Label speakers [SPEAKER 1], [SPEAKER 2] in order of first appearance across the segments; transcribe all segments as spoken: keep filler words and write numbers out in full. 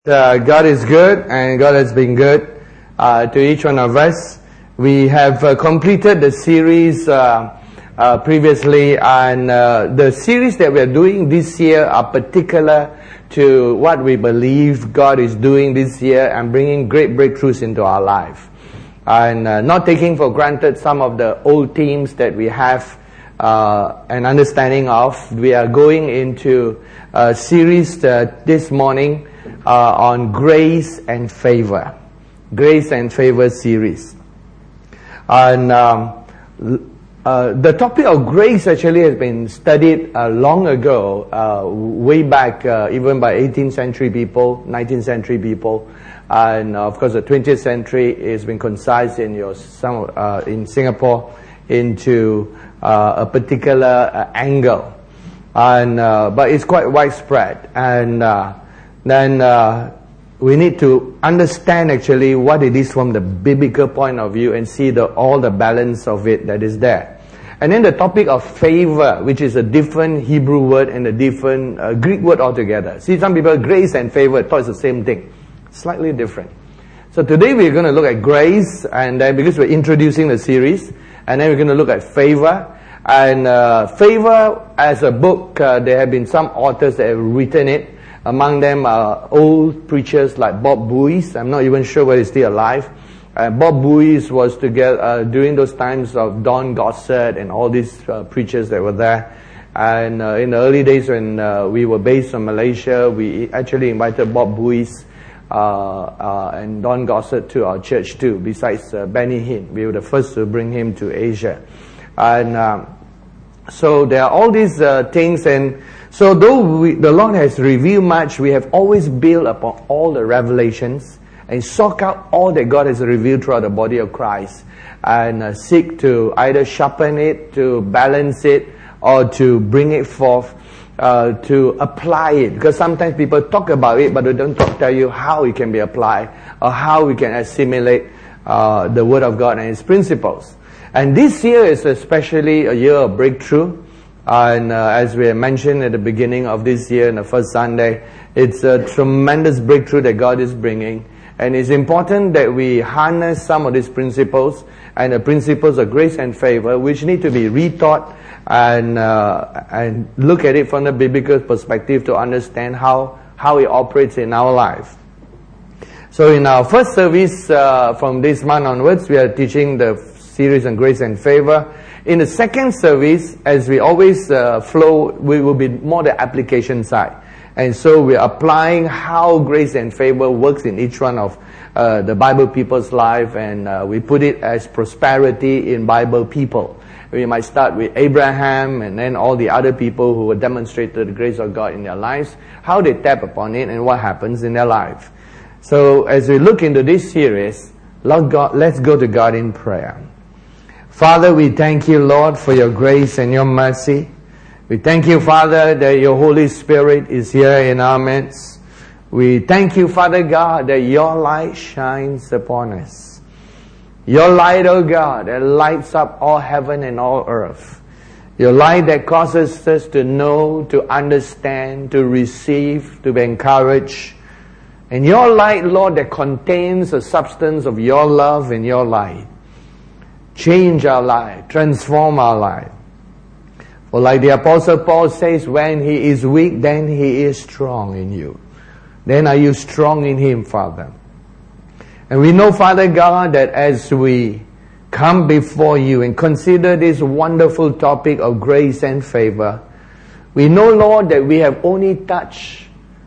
[SPEAKER 1] Uh, God is good, and God has been good uh, to each one of us. We have uh, completed the series uh, uh, previously, and uh, the series that we are doing this year are particular to what we believe God is doing this year and bringing great breakthroughs into our life. And uh, not taking for granted some of the old themes that we have uh, an understanding of. We are going into a series uh, this morning Uh, on grace and favor, grace and favor series, and um, uh, the topic of grace actually has been studied uh, long ago, uh, way back, uh, even by eighteenth century people, nineteenth century people, and uh, of course the twentieth century has been concised in your some uh, in Singapore into uh, a particular uh, angle, and uh, but it's quite widespread and. Uh, then uh, we need to understand actually what it is from the biblical point of view and see the, all the balance of it that is there. And then the topic of favor, which is a different Hebrew word and a different uh, Greek word altogether. See, some people, grace and favor, thought it's the same thing. Slightly different. So today we're going to look at grace, and then because we're introducing the series, and then we're going to look at favor. And uh, favor as a book, uh, there have been some authors that have written it. Among them are old preachers like Bob Buice. I'm not even sure whether he's still alive. Uh, Bob Buice was together uh, during those times of Don Gossett and all these uh, preachers that were there. And uh, in the early days when uh, we were based in Malaysia, we actually invited Bob Buice uh, uh, and Don Gossett to our church too, besides uh, Benny Hinn. We were the first to bring him to Asia. And um, so there are all these uh, things, and so though we, the Lord has revealed much, we have always built upon all the revelations and sought out all that God has revealed throughout the body of Christ, and uh, seek to either sharpen it, to balance it, or to bring it forth, uh, to apply it. Because sometimes people talk about it, but they don't talk, tell you how it can be applied, or how we can assimilate uh, the Word of God and its principles. And this year is especially a year of breakthrough. And uh, as we mentioned at the beginning of this year, in the first Sunday, it's a tremendous breakthrough that God is bringing. And it's important that we harness some of these principles, and the principles of grace and favor, which need to be retaught and uh, and look at it from the biblical perspective to understand how, how it operates in our life. So in our first service uh, from this month onwards, we are teaching the series on grace and favor. In the second service, as we always uh, flow, we will be more the application side. And so we're applying how grace and favor works in each one of uh, the Bible people's life, and uh, we put it as prosperity in Bible people. We might start with Abraham and then all the other people who have demonstrated the grace of God in their lives, how they tap upon it and what happens in their life. So as we look into this series, Lord God, let's go to God in prayer. Father, we thank you, Lord, for your grace and your mercy. We thank you, Father, that your Holy Spirit is here in our midst. We thank you, Father God, that your light shines upon us. Your light, O God, that lights up all heaven and all earth. Your light that causes us to know, to understand, to receive, to be encouraged. And your light, Lord, that contains the substance of your love and your light. Change our life, transform our life. For like the Apostle Paul says, when he is weak, then he is strong in you. Then are you strong in him, Father? And we know, Father God, that as we come before you and consider this wonderful topic of grace and favor, we know, Lord, that we have only touched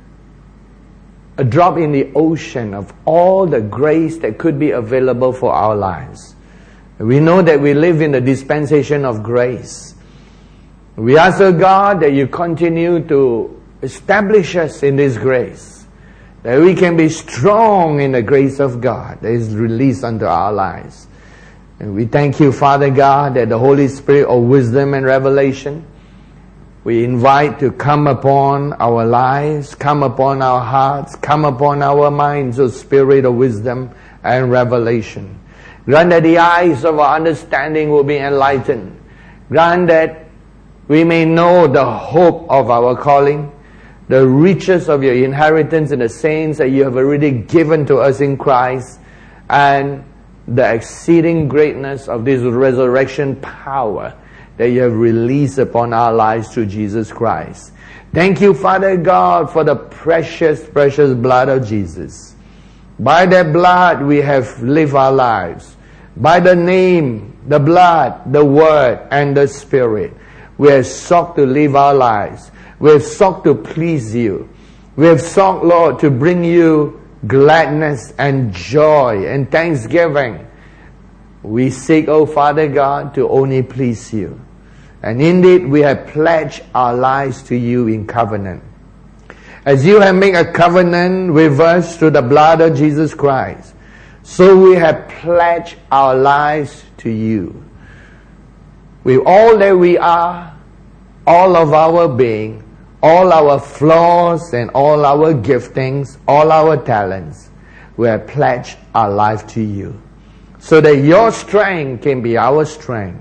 [SPEAKER 1] a drop in the ocean of all the grace that could be available for our lives. We know that we live in the dispensation of grace. We ask, O God, that you continue to establish us in this grace, that we can be strong in the grace of God that is released unto our lives. And we thank you, Father God, that the Holy Spirit of wisdom and revelation, we invite to come upon our lives, come upon our hearts, come upon our minds, O Spirit of wisdom and revelation. Grant that the eyes of our understanding will be enlightened. Grant that we may know the hope of our calling. the riches of your inheritance in the saints that you have already given to us in Christ, and the exceeding greatness of this resurrection power that you have released upon our lives through Jesus Christ. Thank you, Father God, for the precious, precious blood of Jesus. By that blood we have lived our lives. By the name, the blood, the word, and the Spirit, we have sought to live our lives. We have sought to please you. We have sought, Lord, to bring you gladness and joy and thanksgiving. We seek, O Father God, to only please you. And indeed, we have pledged our lives to you in covenant. As you have made a covenant with us through the blood of Jesus Christ, so we have pledged our lives to you. With all that we are, all of our being, all our flaws and all our giftings, all our talents, we have pledged our life to you, so that your strength can be our strength,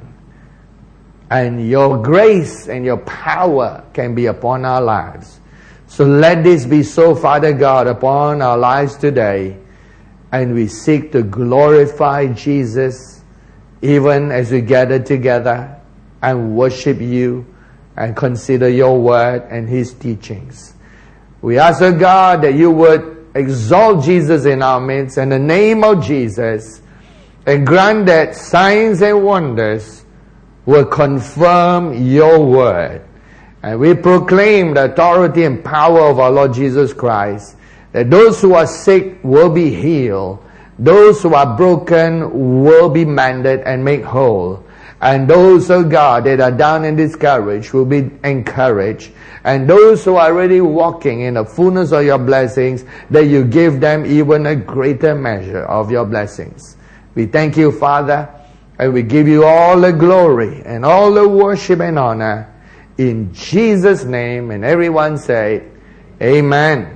[SPEAKER 1] and your grace and your power can be upon our lives. So let this be so, Father God, upon our lives today, and we seek to glorify Jesus even as we gather together and worship you and consider your word and his teachings. We ask, O God, that you would exalt Jesus in our midst in the name of Jesus, and grant that signs and wonders will confirm your word. And we proclaim the authority and power of our Lord Jesus Christ, that those who are sick will be healed, those who are broken will be mended and made whole, and those, oh God, that are down and discouraged will be encouraged, and those who are already walking in the fullness of your blessings, that you give them even a greater measure of your blessings. We thank you, Father, and we give you all the glory and all the worship and honor in Jesus' name. And everyone say, Amen.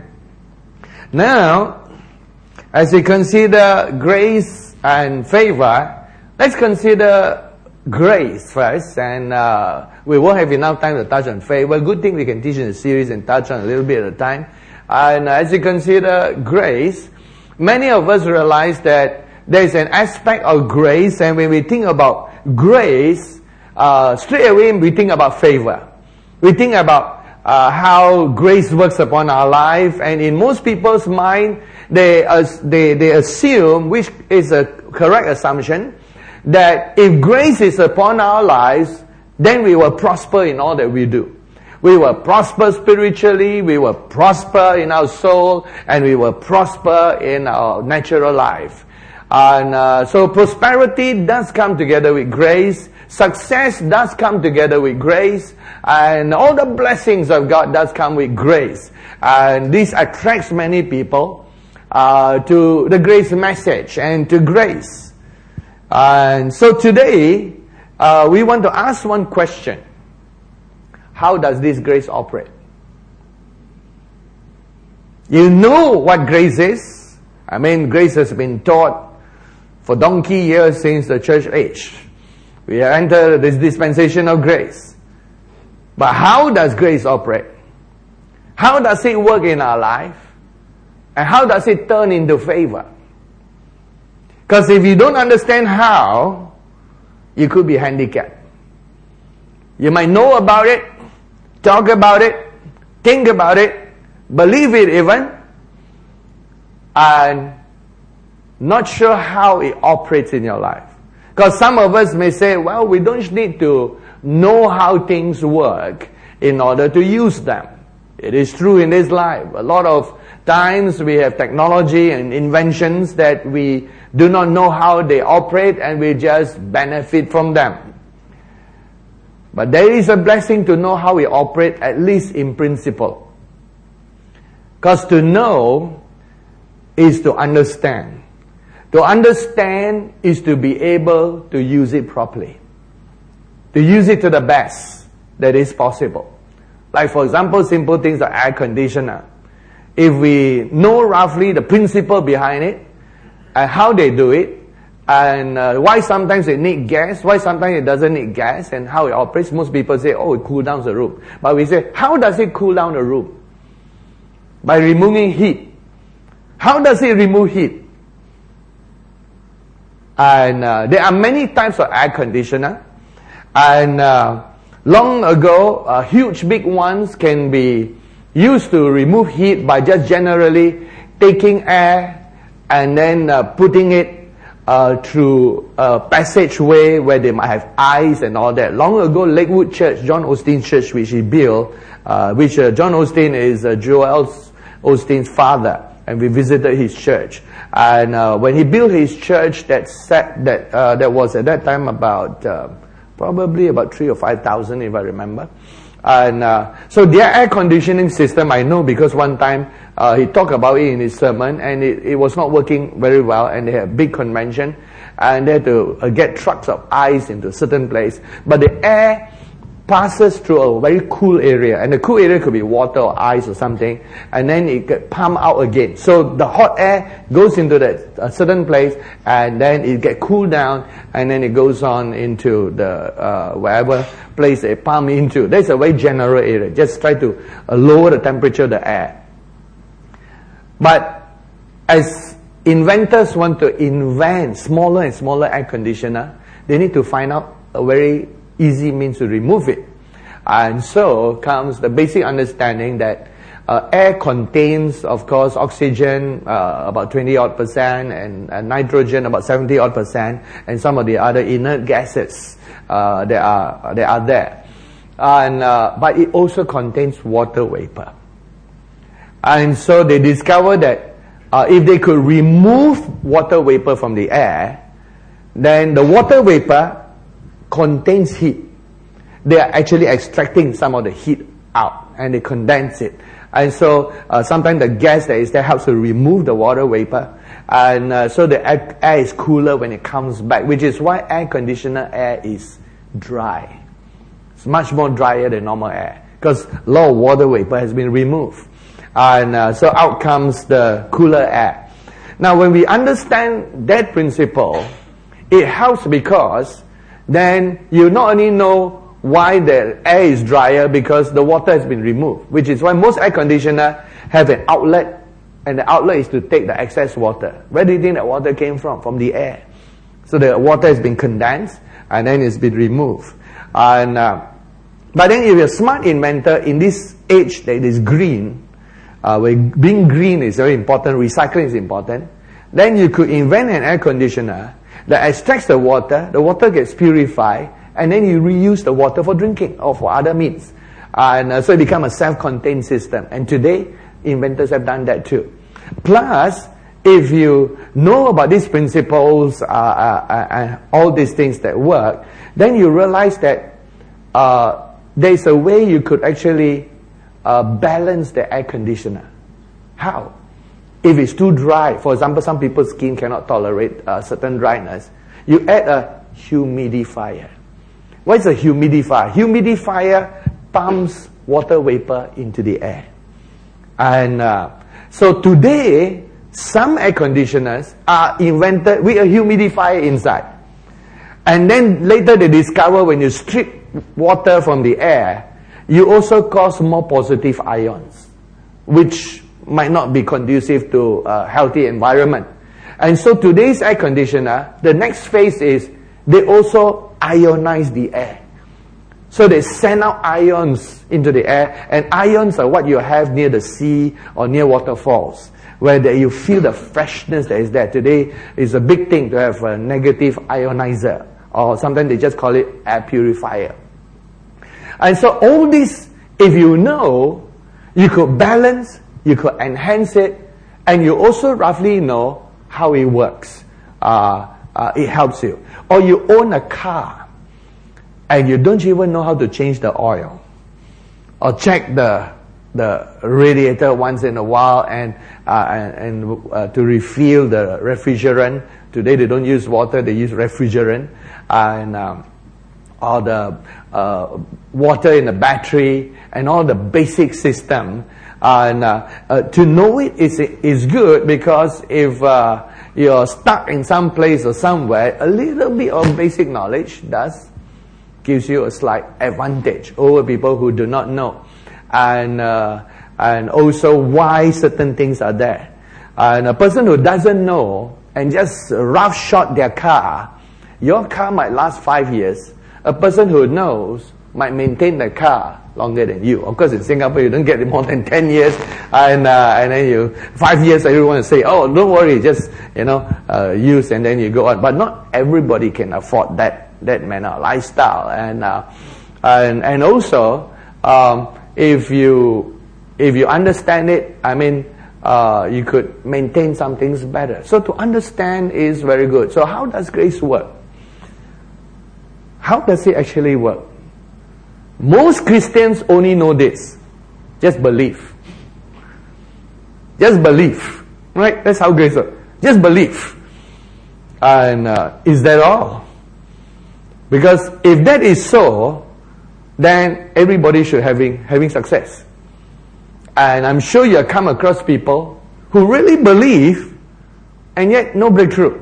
[SPEAKER 1] Now, as we consider grace and favor, let's consider grace first, and uh, we won't have enough time to touch on favor. Good thing we can teach in the series and touch on a little bit at a time. And as you consider grace, many of us realize that there is an aspect of grace, and when we think about grace, uh, straight away we think about favor. We think about uh, how grace works upon our life, and in most people's mind, they uh, they they assume, which is a correct assumption, that if grace is upon our lives, then we will prosper in all that we do. We will prosper spiritually, we will prosper in our soul, and we will prosper in our natural life. And uh, so prosperity does come together with grace. Success does come together with grace. And all the blessings of God does come with grace. And this attracts many people uh, to the grace message and to grace. And so today, uh, we want to ask one question. How does this grace operate? You know what grace is. I mean, grace has been taught for donkey years since the church age. We enter this dispensation of grace. But how does grace operate? How does it work in our life? And how does it turn into favor? Because if you don't understand how, you could be handicapped. You might know about it, talk about it, think about it, believe it even, and not sure how it operates in your life. Because some of us may say, well, we don't need to know how things work in order to use them. It is true in this life. A lot of times we have technology and inventions that we do not know how they operate, and we just benefit from them. But there is a blessing to know how we operate, at least in principle. Because to know is to understand. To understand is to be able to use it properly. To use it to the best that is possible. Like, for example, simple things like air conditioner. If we know roughly the principle behind it, and how they do it, and uh, why sometimes it needs gas, why sometimes it doesn't need gas, and how it operates, most people say, oh, it cools down the room. But we say, how does it cool down the room? by removing heat. How does it remove heat? And uh, there are many types of air conditioner. And uh, long ago, uh, huge big ones can be used to remove heat by just generally taking air and then uh, putting it uh, through a passageway where they might have ice and all that. Long ago, Lakewood Church, John Osteen Church, which he built, uh, which uh, John Osteen is uh, Joel Osteen's father, and we visited his church. And uh, when he built his church, that set, that uh, that was at that time about uh, probably about three or five thousand, if I remember. And uh, so their air conditioning system, I know because one time uh, he talked about it in his sermon, and it, it was not working very well, and they had a big convention, and they had to uh, get trucks of ice into a certain place. But the air passes through a very cool area, and the cool area could be water or ice or something, and then it get pumped out again. So the hot air goes into that a certain place, and then it get cooled down, and then it goes on into the uh, wherever place they pump into. That's a very general area. Just try to uh, lower the temperature of the air. But as inventors want to invent smaller and smaller air conditioner, they need to find out a very easy means to remove it. And so comes the basic understanding that uh, air contains, of course, oxygen uh, about twenty odd percent, and uh, nitrogen about seventy odd percent, and some of the other inert gases uh, that are that are there. And uh, but it also contains water vapor. And so they discovered that uh, if they could remove water vapor from the air, then the water vapor contains heat. They are actually extracting some of the heat out, and they condense it. And so uh, sometimes the gas that is there helps to remove the water vapor, and uh, so the air, air is cooler when it comes back, which is why air conditioner air is dry. It's much more drier than normal air because a lot of water vapor has been removed, and uh, so out comes the cooler air. Now when we understand that principle, it helps because then you not only know why the air is drier because the water has been removed, which is why most air conditioner have an outlet, and the outlet is to take the excess water. Where do you think that water came from? From the air. So the water has been condensed and then it's been removed. And uh, but then if you're a smart inventor in this age that is green, uh, where being green is very important, recycling is important, then you could invent an air conditioner that extracts the water, the water gets purified, and then you reuse the water for drinking or for other means. And uh, so it becomes a self-contained system. And today, inventors have done that too. Plus, if you know about these principles, uh, uh, and all these things that work, then you realize that uh, there's a way you could actually uh, balance the air conditioner. How? If it's too dry, for example, some people's skin cannot tolerate uh, certain dryness, you add a humidifier. What is a humidifier? Humidifier pumps water vapor into the air. And uh, so today, some air conditioners are invented with a humidifier inside. And then later they discover when you strip water from the air, you also cause more positive ions, which might not be conducive to a healthy environment. And so today's air conditioner, the next phase is they also ionize the air. So they send out ions into the air, and ions are what you have near the sea or near waterfalls, where the, you feel the freshness that is there. Today is a big thing to have a negative ionizer, or sometimes they just call it air purifier. And so all this, if you know, you could balance, you could enhance it, and you also roughly know how it works. Uh, uh, it helps you. Or you own a car, and you don't even know how to change the oil, or check the the radiator once in a while, and uh, and, and uh, to refill the refrigerant. Today they don't use water; they use refrigerant, and um, or the uh, water in the battery, and all the basic system. And uh, uh, to know it is is good, because if uh, you're stuck in some place or somewhere, a little bit of basic knowledge does gives you a slight advantage over people who do not know. And uh, and also why certain things are there. And a person who doesn't know and just roughshod their car, your car might last five years. A person who knows might maintain the car longer than you. Of course, in Singapore, you don't get more than ten years, and uh, and then you five years. Everyone will say, "Oh, don't worry, just you know uh, use," and then you go on. But not everybody can afford that that manner of lifestyle, and uh, and and also um, if you if you understand it, I mean, uh, you could maintain some things better. So to understand is very good. So how does grace work? How does it actually work? Most Christians only know this. Just believe. Just believe. Right? That's how grace works. Just believe. And uh, is that all? Because if that is so, then everybody should having having success. And I'm sure you have come across people who really believe and yet no breakthrough.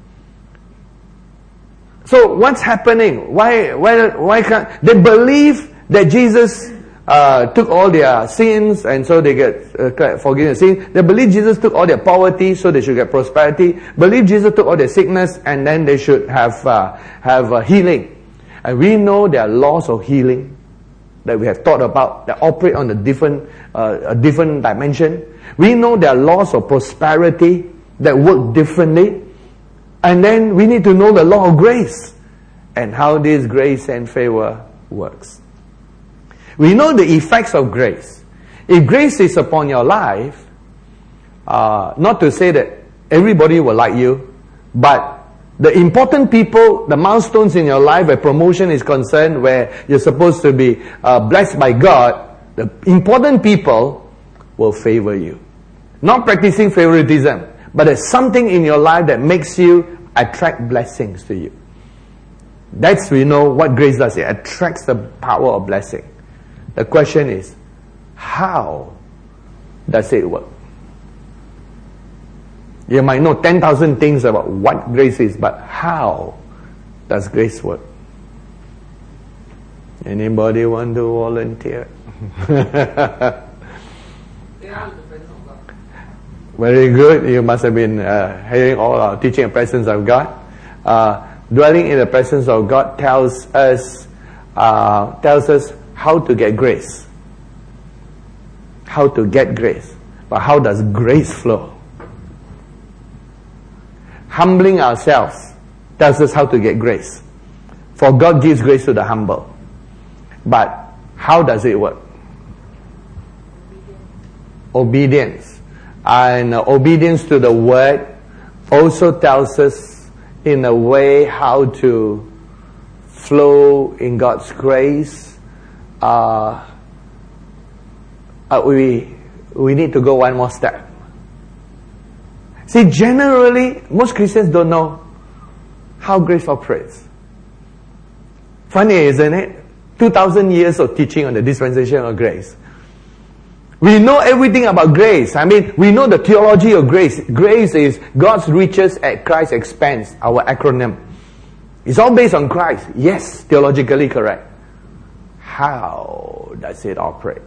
[SPEAKER 1] So what's happening? Why why why can't they believe that Jesus uh, took all their sins and so they get uh, forgiven sin? They believe Jesus took all their poverty so they should get prosperity. Believe Jesus took all their sickness and then they should have uh, have uh, healing. And we know there are laws of healing that we have thought about that operate on a different uh, a different dimension. We know there are laws of prosperity that work differently. And then we need to know the law of grace and how this grace and favor works. We know the effects of grace. If grace is upon your life, uh, not to say that everybody will like you, but the important people, the milestones in your life where promotion is concerned, where you're supposed to be uh, blessed by God, the important people will favor you. Not practicing favoritism, but there's something in your life that makes you attract blessings to you. That's, we know what grace does. It attracts the power of blessing. The question is, how does it work? You might know ten thousand things about what grace is, but how does grace work? Anybody want to volunteer? Very good. You must have been uh, hearing all our teaching and presence of God. Uh, dwelling in the presence of God tells us uh, tells us how to get grace. How to get grace. But how does grace flow? Humbling ourselves tells us how to get grace. For God gives grace to the humble. But how does it work? Obedience. And uh, obedience to the word also tells us in a way how to flow in God's grace. Uh, uh, we we need to go one more step. See, generally, most Christians don't know how grace operates. Funny, isn't it? Two thousand years of teaching on the dispensation of grace. We know everything about grace. I mean, we know the theology of grace. Grace is God's riches at Christ's expense, our acronym. It's all based on Christ. Yes, theologically correct. How does it operate?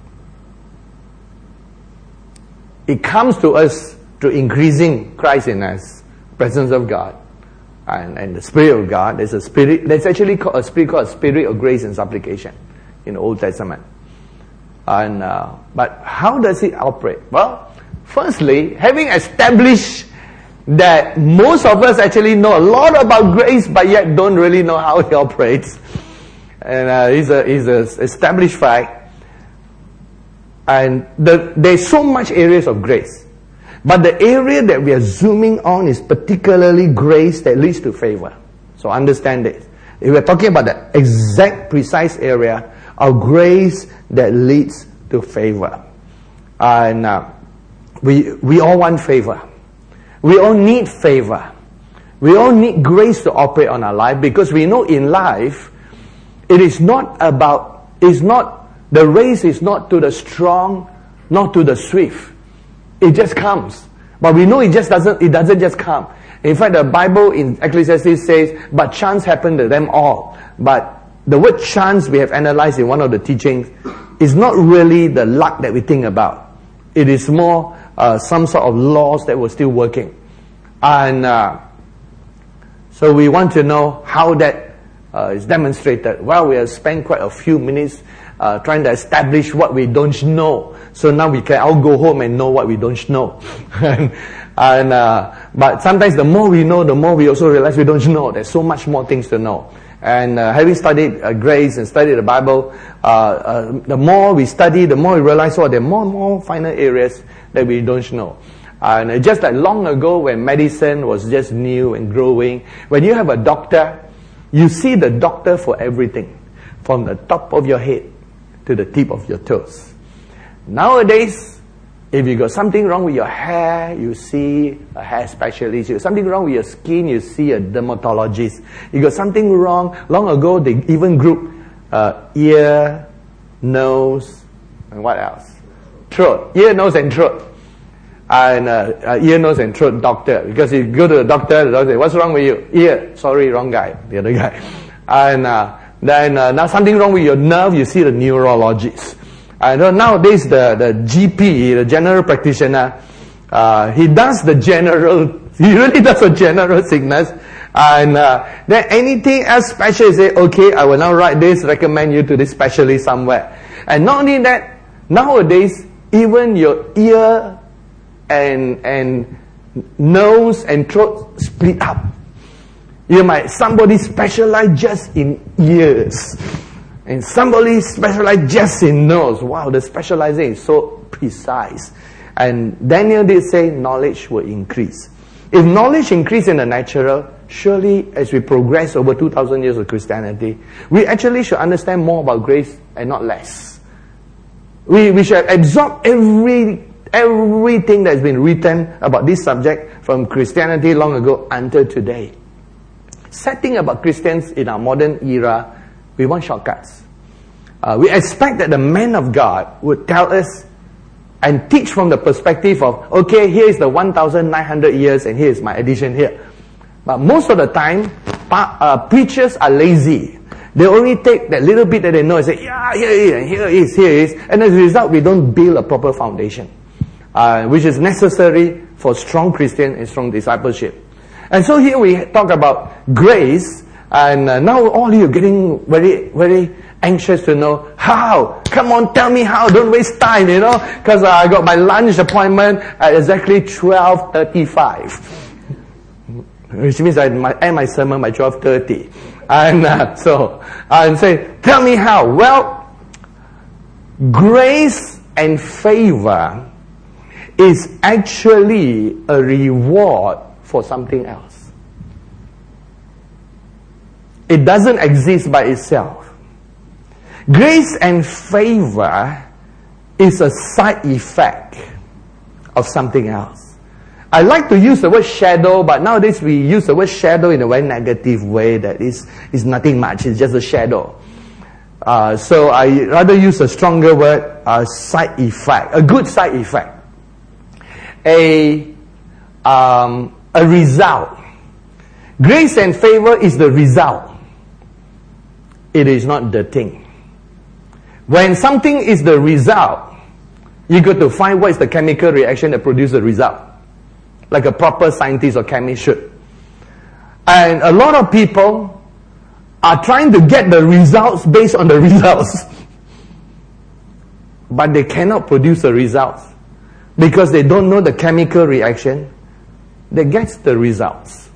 [SPEAKER 1] It comes to us through increasing Christ in us, presence of God, and, and the Spirit of God. There's a spirit, there's actually called a spirit called a spirit of grace and supplication in the Old Testament. And, uh, but how does it operate? Well, firstly, having established that most of us actually know a lot about grace, but yet don't really know how it operates, and uh, it's a it's a established fact. And the, there's so much areas of grace, but the area that we are zooming on is particularly grace that leads to favor. So understand this. If we're talking about the exact, precise area of grace that leads to favor. And uh, we we all want favor. We all need favor. We all need grace to operate on our life, because we know in life, it is not about, it's not, the race is not to the strong, not to the swift. It just comes. But we know it just doesn't, it doesn't just come. In fact, the Bible in Ecclesiastes says, but chance happened to them all. But the word chance we have analyzed in one of the teachings is not really the luck that we think about. It is more uh, some sort of laws that were still working. And uh, so we want to know how that uh, is demonstrated. Well, we have spent quite a few minutes uh, trying to establish what we don't know. So now we can all go home and know what we don't know. and and uh, but sometimes the more we know, the more we also realize we don't know. There's so much more things to know. And uh, having studied uh, grace and studied the Bible, uh, uh, the more we study, the more we realize, oh, there are more and more finer areas that we don't know. And uh, just like long ago when medicine was just new and growing, when you have a doctor, you see the doctor for everything, from the top of your head to the tip of your toes. Nowadays, if you got something wrong with your hair, you see a hair specialist. You got something wrong with your skin, you see a dermatologist. You got something wrong. Long ago, they even grouped uh, ear, nose, and what else? Throat. Ear, nose, and throat. And uh, uh, ear, nose, and throat doctor. Because you go to the doctor, the doctor says, what's wrong with you? Ear. Sorry, wrong guy. The other guy. And uh, then uh, now something wrong with your nerve, you see the neurologist. I know nowadays the, the G P, the general practitioner, uh, he does the general, he really does a general sickness. And uh, then anything else special, he say, okay, I will now write this, recommend you to this specialist somewhere. And not only that, nowadays, even your ear and, and nose and throat split up. You might, somebody specialize just in ears. And somebody specialized just in nose. Wow, the specializing is so precise. And Daniel did say knowledge will increase. If knowledge increase in the natural, surely as we progress over two thousand years of Christianity, we actually should understand more about grace and not less. We, we should absorb every, everything that has been written about this subject from Christianity long ago until today. Sad thing about Christians in our modern era, we want shortcuts. Uh, we expect that the man of God would tell us and teach from the perspective of, okay, here is the one thousand nine hundred years and here is my addition here. But most of the time, uh, preachers are lazy. They only take that little bit that they know and say, yeah, here it is, here it is, here it is. And as a result, we don't build a proper foundation, uh, which is necessary for strong Christian and strong discipleship. And so here we talk about grace. And uh, now all you are getting very, very anxious to know how. Come on, tell me how. Don't waste time, you know. Because uh, I got my lunch appointment at exactly twelve thirty-five. Which means I might end my sermon by twelve thirty. And uh, so, and say, tell me how. Well, grace and favor is actually a reward for something else. It doesn't exist by itself. Grace and favor is a side effect of something else. I like to use the word shadow, but nowadays we use the word shadow in a very negative way that is, is nothing much, it's just a shadow. Uh, so I rather use a stronger word, a side effect, a good side effect. A, um, a result. Grace and favor is the result. It is not the thing. When something is the result, you got to find what is the chemical reaction that produces the result. Like a proper scientist or chemist should. And a lot of people are trying to get the results based on the results. But they cannot produce the results because they don't know the chemical reaction that gets the results.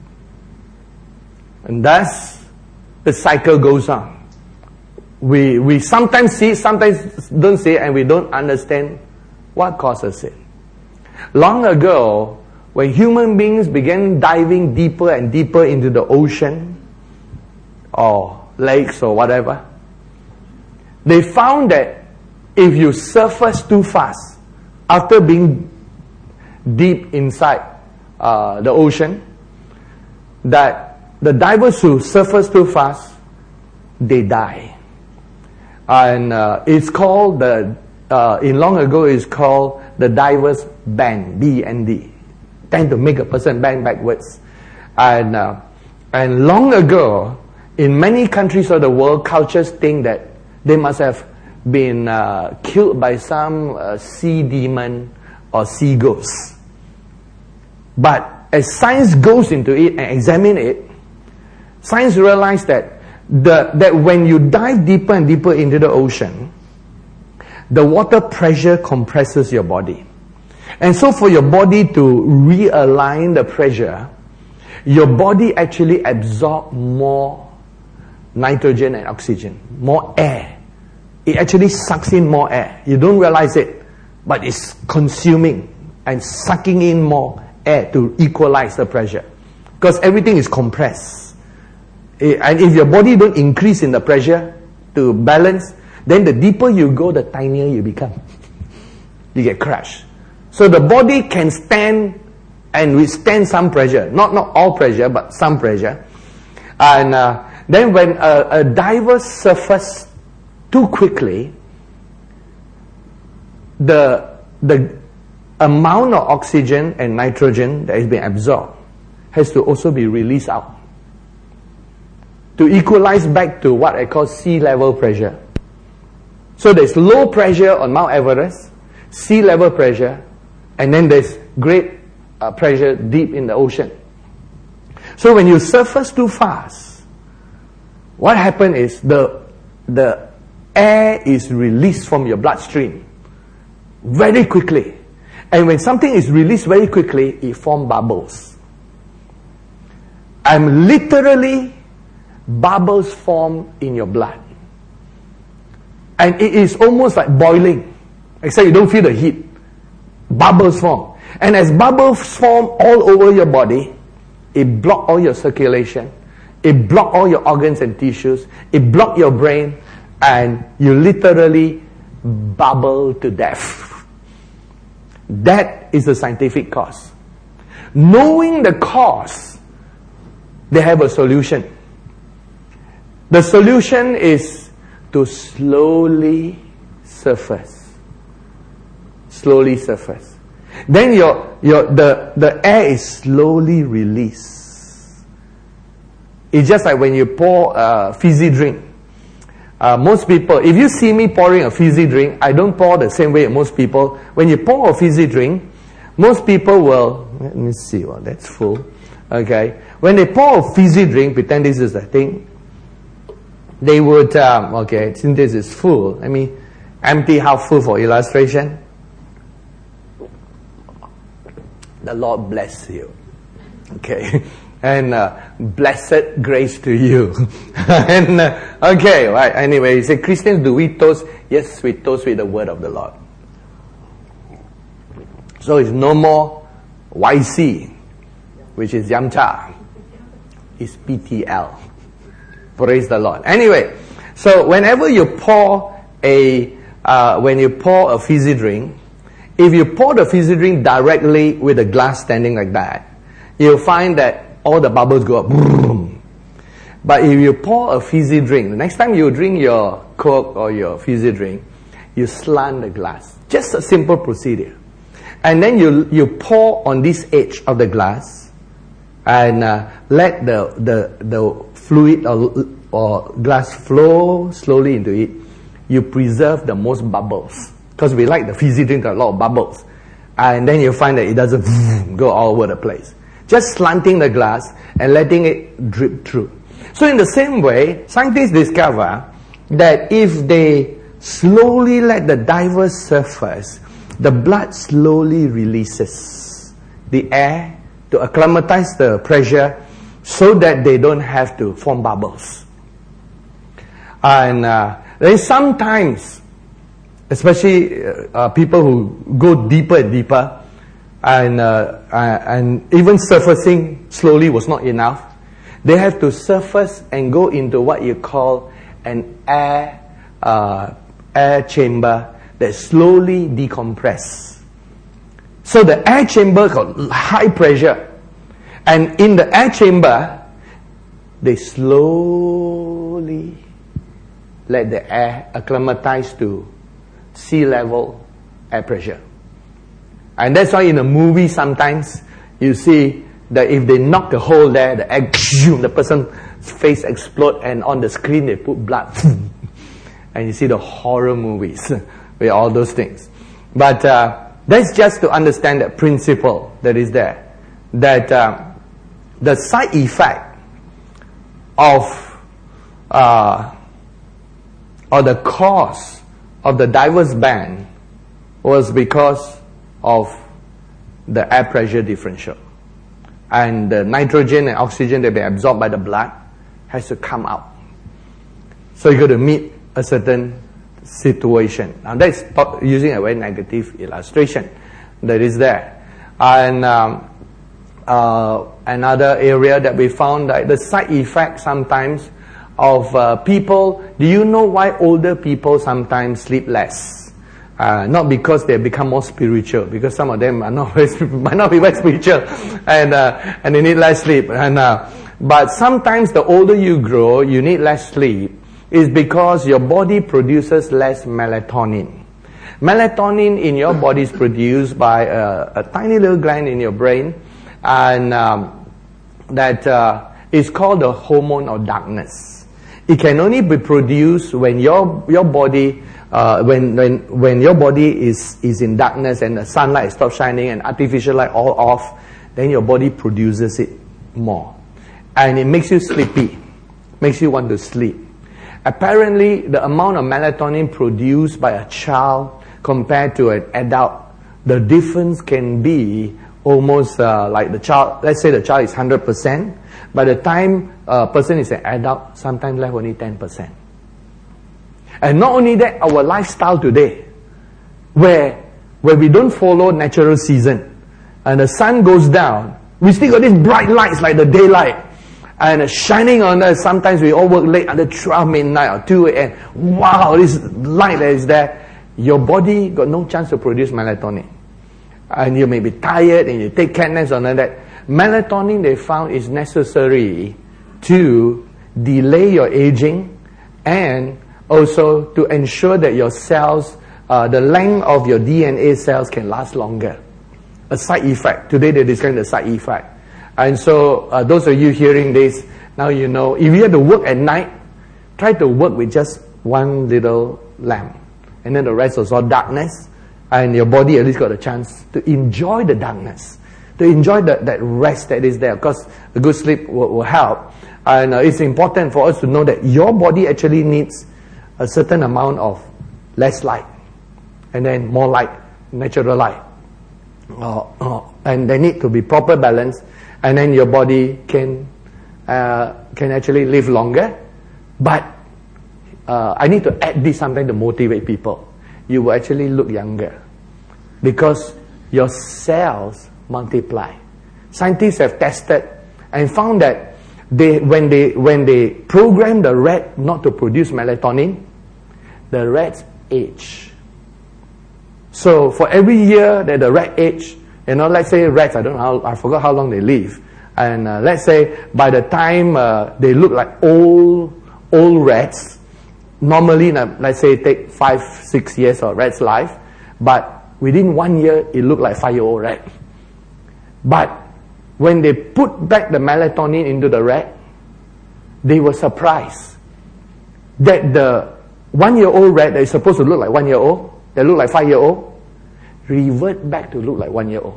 [SPEAKER 1] And thus, the cycle goes on. We, we sometimes see, sometimes don't see, and we don't understand what causes it. Long ago, when human beings began diving deeper and deeper into the ocean, or lakes or whatever, they found that if you surface too fast, after being deep inside uh, the ocean, that the divers who surface too fast, they die. And uh, it's called, the uh, in long ago, it's called the diver's bend, B E N D. Tend to make a person bend backwards. And, uh, and long ago, in many countries of the world, cultures think that they must have been uh, killed by some uh, sea demon or sea ghost. But as science goes into it and examine it, science realizes that the, that when you dive deeper and deeper into the ocean, the water pressure compresses your body. And so for your body to realign the pressure, your body actually absorbs more nitrogen and oxygen, more air. It actually sucks in more air. You don't realize it, but it's consuming and sucking in more air to equalize the pressure. Because everything is compressed. And if your body don't increase in the pressure to balance, then the deeper you go, the tinier you become. You get crushed. So the body can stand and withstand some pressure. Not, not all pressure, but some pressure. And uh, then when a, a diver surfaces too quickly, the, the amount of oxygen and nitrogen that is being absorbed has to also be released out to equalize back to what I call sea level pressure. So there's low pressure on Mount Everest, sea level pressure, and then there's great uh, pressure deep in the ocean. So when you surface too fast, what happens is the, the air is released from your bloodstream very quickly. And when something is released very quickly, it forms bubbles. And literally, bubbles form in your blood. And it is almost like boiling, except you don't feel the heat. Bubbles form. And as bubbles form all over your body, it blocks all your circulation. It blocks all your organs and tissues. It blocks your brain. And you literally bubble to death. That is the scientific cause. Knowing the cause, they have a solution. The solution is to slowly surface. Slowly surface. Then your, your, the, the air is slowly released. It's just like when you pour a fizzy drink. Uh, most people, if you see me pouring a fizzy drink, I don't pour the same way as most people. When you pour a fizzy drink, most people will, let me see, well, that's full. Okay. When they pour a fizzy drink, pretend this is the thing, they would, um, okay, since this is full, let me empty half full for illustration. The Lord bless you. Okay. And uh, blessed grace to you. and uh, okay, right. Anyway, you say, Christians, do we toast? Yes, we toast with the word of the Lord. So it's no more Y C, which is Yamcha. It's P T L. Praise the Lord. Anyway, so whenever you pour a, uh, when you pour a fizzy drink, if you pour the fizzy drink directly with a glass standing like that, you'll find that all the bubbles go up. But if you pour a fizzy drink, the next time you drink your Coke or your fizzy drink, you slant the glass. Just a simple procedure. And then you you pour on this edge of the glass and uh, let the, the, the fluid or, or glass flow slowly into it. You preserve the most bubbles. Because we like the fizzy drink, a lot of bubbles. And then you find that it doesn't go all over the place. Just slanting the glass and letting it drip through. So in the same way, scientists discover that if they slowly let the diver surface, the blood slowly releases the air to acclimatize the pressure so that they don't have to form bubbles. And uh, then sometimes, especially uh, people who go deeper and deeper, and uh, uh, and even surfacing slowly was not enough, they have to surface and go into what you call an air uh, air chamber that slowly decompress. So the air chamber got high pressure, and in the air chamber, they slowly let the air acclimatize to sea level air pressure. And that's why in a movie sometimes you see that if they knock a hole there, the egg, the person's face explode, and on the screen they put blood. And you see the horror movies with all those things. But uh, that's just to understand that principle that is there. That uh, the side effect of uh, or the cause of the diverse band was because of the air pressure differential. And the nitrogen and oxygen that be absorbed by the blood has to come out. So you got to meet a certain situation. Now that's using a very negative illustration that is there. And um, uh, another area that we found that the side effect sometimes of uh, people, do you know why older people sometimes sleep less? Uh, not because they become more spiritual, because some of them are not very, might not be very spiritual, and uh, and they need less sleep. And uh, but sometimes the older you grow, you need less sleep, is because your body produces less melatonin. Melatonin in your body is produced by a, a tiny little gland in your brain, and um, that uh, is called the hormone of darkness. It can only be produced when your your body uh, when when when your body is is in darkness and the sunlight stops shining and artificial light all off. Then your body produces it more, and it makes you sleepy, makes you want to sleep. Apparently, the amount of melatonin produced by a child compared to an adult, the difference can be almost uh, like the child, let's say the child is one hundred percent, by the time a person is an adult, sometimes left only ten percent. And not only that, our lifestyle today, where, where we don't follow natural season, and the sun goes down, we still got these bright lights like the daylight, and shining on us. Sometimes we all work late until twelve midnight or two a.m. Wow, this light that is there. Your body got no chance to produce melatonin. And you may be tired and you take cat naps and all that. Melatonin, they found, is necessary to delay your aging and also to ensure that your cells, uh, the length of your D N A cells can last longer. A side effect. Today they describe the side effect. And so, uh, those of you hearing this, now you know, if you have to work at night, try to work with just one little lamp. And then the rest is all darkness. And your body at least got a chance to enjoy the darkness. To enjoy the, that rest that is there. Because a good sleep will, will help. And uh, it's important for us to know that your body actually needs a certain amount of less light. And then more light, natural light. Uh, uh, and they need to be proper balance. And then your body can uh, can actually live longer. But uh, I need to add this something to motivate people. You will actually look younger because your cells multiply. Scientists have tested and found that they when they when they program the rat not to produce melatonin, the rats age. So for every year that the rat age, you know, let's say rats, I don't know how, I forgot how long they live. And uh, let's say by the time uh, they look like old, old rats, normally, uh, let's say take five, six years of rat's life, but within one year, it looked like five-year-old rat. But when they put back the melatonin into the rat, they were surprised that the one-year-old rat that is supposed to look like one-year-old, that look like five-year-old, revert back to look like one-year-old.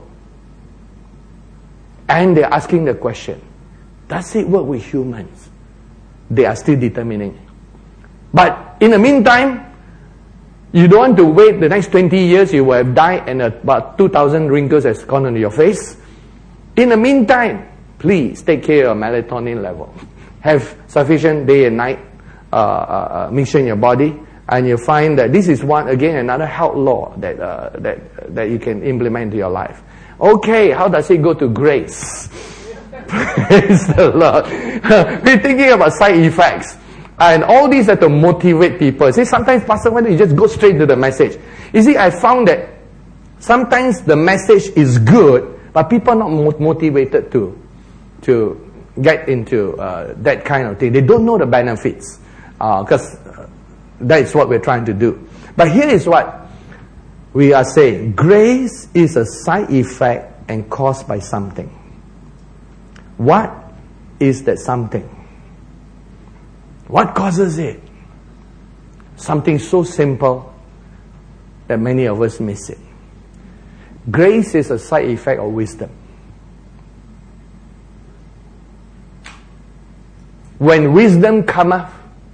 [SPEAKER 1] And they're asking the question, does it work with humans? They are still determining. But in the meantime, you don't want to wait the next twenty years, you will have died and about two thousand wrinkles has gone on your face. In the meantime, please take care of melatonin level. Have sufficient day and night uh, uh, mixture in your body. And you find that this is one, again, another health law that, uh, that, that you can implement into your life. Okay, how does it go to grace? Praise the Lord. We're thinking about side effects. And all these are to motivate people. See, sometimes, Pastor, why don't you just go straight to the message? You see, I found that sometimes the message is good, but people are not motivated to, to get into uh, that kind of thing. They don't know the benefits. Because uh, that is what we're trying to do. But here is what we are saying. Grace is a side effect and caused by something. What is that something? What causes it? Something so simple that many of us miss it. Grace is a side effect of wisdom. When wisdom cometh,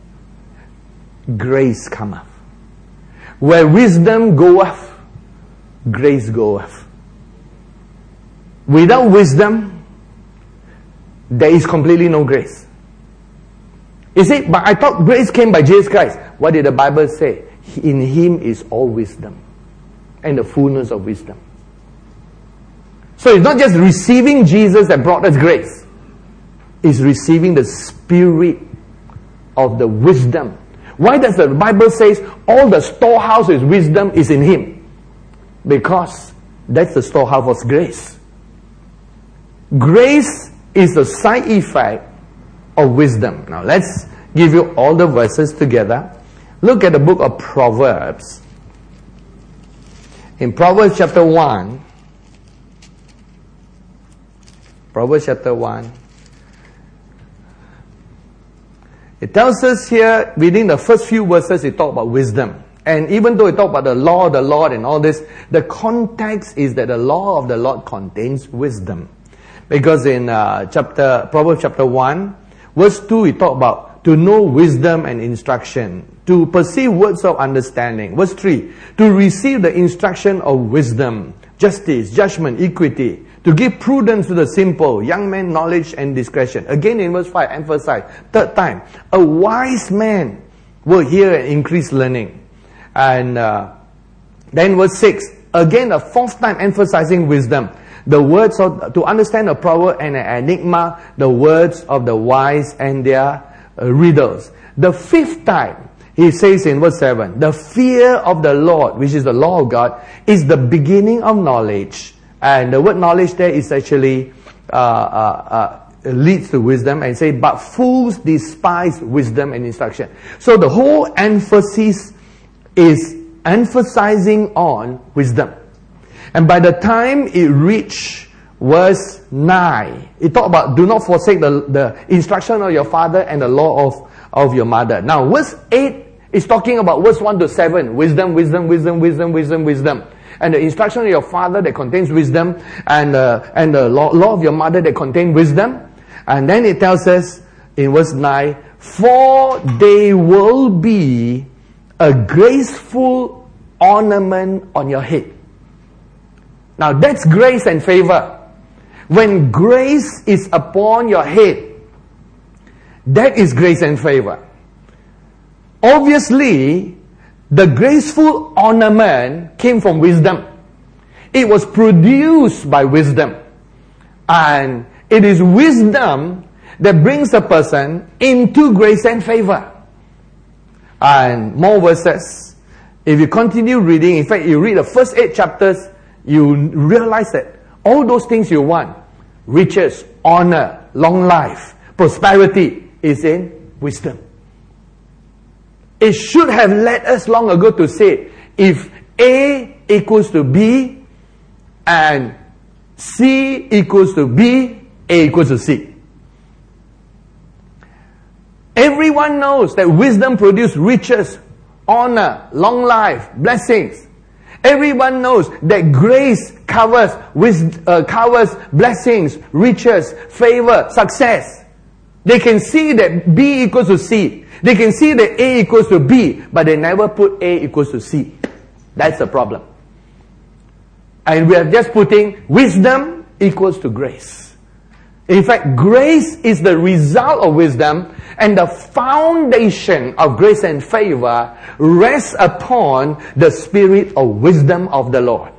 [SPEAKER 1] grace cometh. Where wisdom goeth, grace goeth. Without wisdom, there is completely no grace. You see, but I thought grace came by Jesus Christ. What did the Bible say? In Him is all wisdom and the fullness of wisdom. So it's not just receiving Jesus that brought us grace. It's receiving the spirit of the wisdom. Why does the Bible say all the storehouse of wisdom is in Him? Because that's the storehouse of grace. Grace is the side effect of wisdom. Now let's give you all the verses together. Look at the book of Proverbs. In Proverbs chapter one, Proverbs chapter one, it tells us here, within the first few verses, it talks about wisdom. And even though it talks about the law of the Lord and all this, the context is that the law of the Lord contains wisdom. Because in uh, chapter Proverbs chapter one, verse two, it talks about to know wisdom and instruction, to perceive words of understanding. Verse three, to receive the instruction of wisdom, justice, judgment, equity, to give prudence to the simple, young men knowledge and discretion. Again in verse five, emphasize, third time, a wise man will hear and increase learning. And uh, then verse six, again a fourth time emphasizing wisdom. The words of, to understand a proverb and an enigma, the words of the wise and their uh, riddles. The fifth time, he says in verse seven, the fear of the Lord, which is the law of God, is the beginning of knowledge. And the word knowledge there is actually uh, uh, uh, leads to wisdom, and say, but fools despise wisdom and instruction. So the whole emphasis is emphasizing on wisdom. And by the time it reached verse nine, it talked about do not forsake the, the instruction of your father and the law of, of your mother. Now verse eight is talking about verse one to seven. Wisdom, wisdom, wisdom, wisdom, wisdom, wisdom. And the instruction of your father that contains wisdom, and, uh, and the law, law of your mother that contains wisdom. And then it tells us in verse nine, for they will be a graceful ornament on your head. Now that's grace and favor. When grace is upon your head, that is grace and favor. Obviously, the graceful ornament came from wisdom. It was produced by wisdom. And it is wisdom that brings a person into grace and favor. And more verses. If you continue reading, in fact, you read the first eight chapters, you realize that all those things you want, riches, honor, long life, prosperity, is in wisdom. It should have led us long ago to say, if A equals to B, and C equals to B, A equals to C. Everyone knows that wisdom produces riches, honor, long life, blessings. Everyone knows that grace covers with, uh, covers blessings, riches, favor, success. They can see that B equals to C. They can see that A equals to B, but they never put A equals to C. That's the problem. And we are just putting wisdom equals to grace. In fact, grace is the result of wisdom, and the foundation of grace and favor rests upon the spirit of wisdom of the Lord.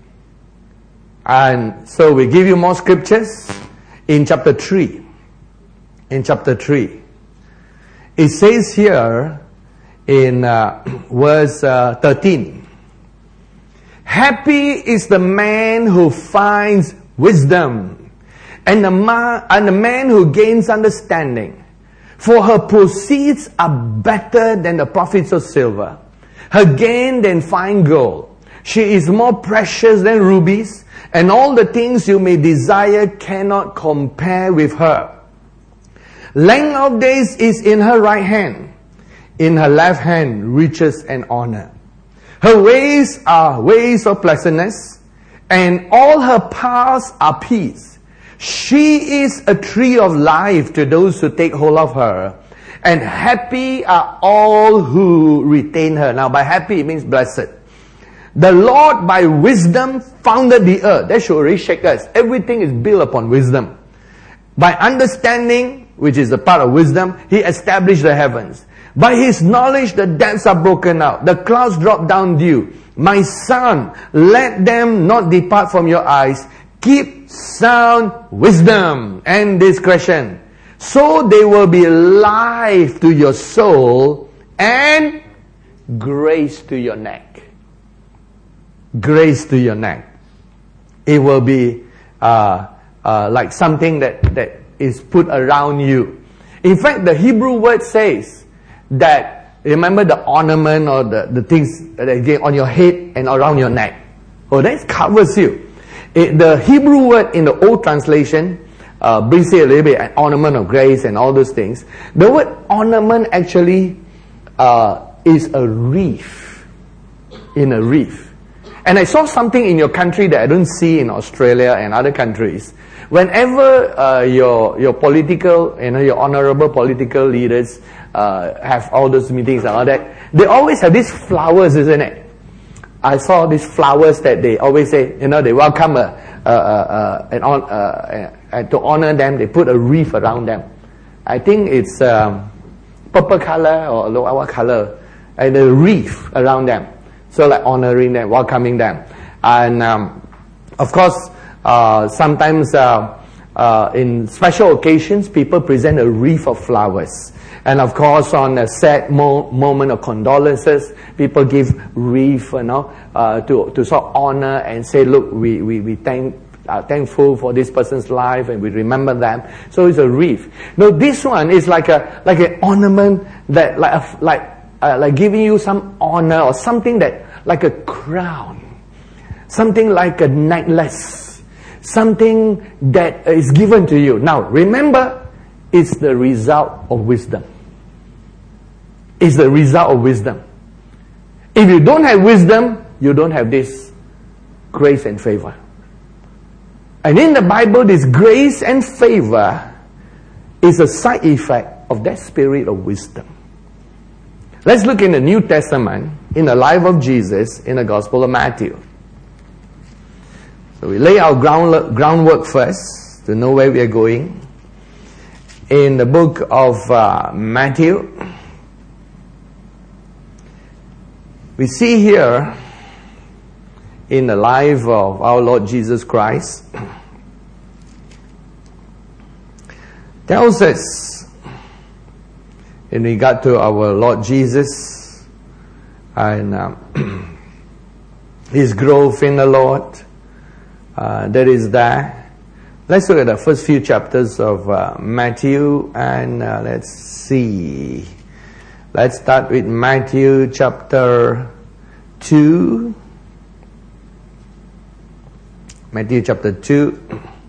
[SPEAKER 1] And so we give you more scriptures in chapter three. In chapter three. It says here in uh, verse uh, thirteen, happy is the man who finds wisdom, and the, ma- and the man who gains understanding. For her proceeds are better than the profits of silver, her gain than fine gold. She is more precious than rubies, and all the things you may desire cannot compare with her. Length of days is in her right hand. In her left hand, riches and honor. Her ways are ways of pleasantness, and all her paths are peace. She is a tree of life to those who take hold of her, and happy are all who retain her. Now, by happy, it means blessed. The Lord by wisdom founded the earth. That should really shake us. Everything is built upon wisdom. By understanding, which is a part of wisdom, He established the heavens. By His knowledge, the depths are broken out. The clouds drop down dew. My son, let them not depart from your eyes. Keep sound wisdom and discretion, so they will be life to your soul and grace to your neck. Grace to your neck. It will be uh, uh, like something that, that is put around you. In fact, the Hebrew word says that, remember the ornament or the, the things that get on your head and around your neck. Oh, that covers you. It, the Hebrew word in the old translation uh, brings it a little bit, an ornament of grace and all those things. The word ornament actually uh, is a wreath. In a wreath. And I saw something in your country that I don't see in Australia and other countries. Whenever uh, your your political, you know, your honorable political leaders uh, have all those meetings and all that, they always have these flowers, isn't it? I saw these flowers that they always say, you know, they welcome a, a, a, a, an on, uh, and to honor them, they put a wreath around them. I think it's um, purple color or what color, and a wreath around them. So like honoring them, welcoming them. And um, of course, uh, sometimes uh, uh, in special occasions, people present a wreath of flowers. And of course, on a sad mo- moment of condolences, people give wreath, you know, uh, to to sort of honor and say, look, we we we thank are thankful for this person's life and we remember them. So it's a wreath. No, this one is like a like an ornament that like a, like uh, like giving you some honor or something that like a crown, something like a necklace, something that is given to you. Now, remember, it's the result of wisdom. It's the result of wisdom. If you don't have wisdom, you don't have this grace and favor. And in the Bible, this grace and favor is a side effect of that spirit of wisdom. Let's look in the New Testament, in the life of Jesus, in the Gospel of Matthew. So we lay our ground, groundwork first to know where we are going. In the book of uh, Matthew, we see here in the life of our Lord Jesus Christ, tells us in regard to our Lord Jesus and um, His growth in the Lord, uh, that is there. Let's look at the first few chapters of uh, Matthew and uh, let's see. Let's start with Matthew chapter two. Matthew chapter two.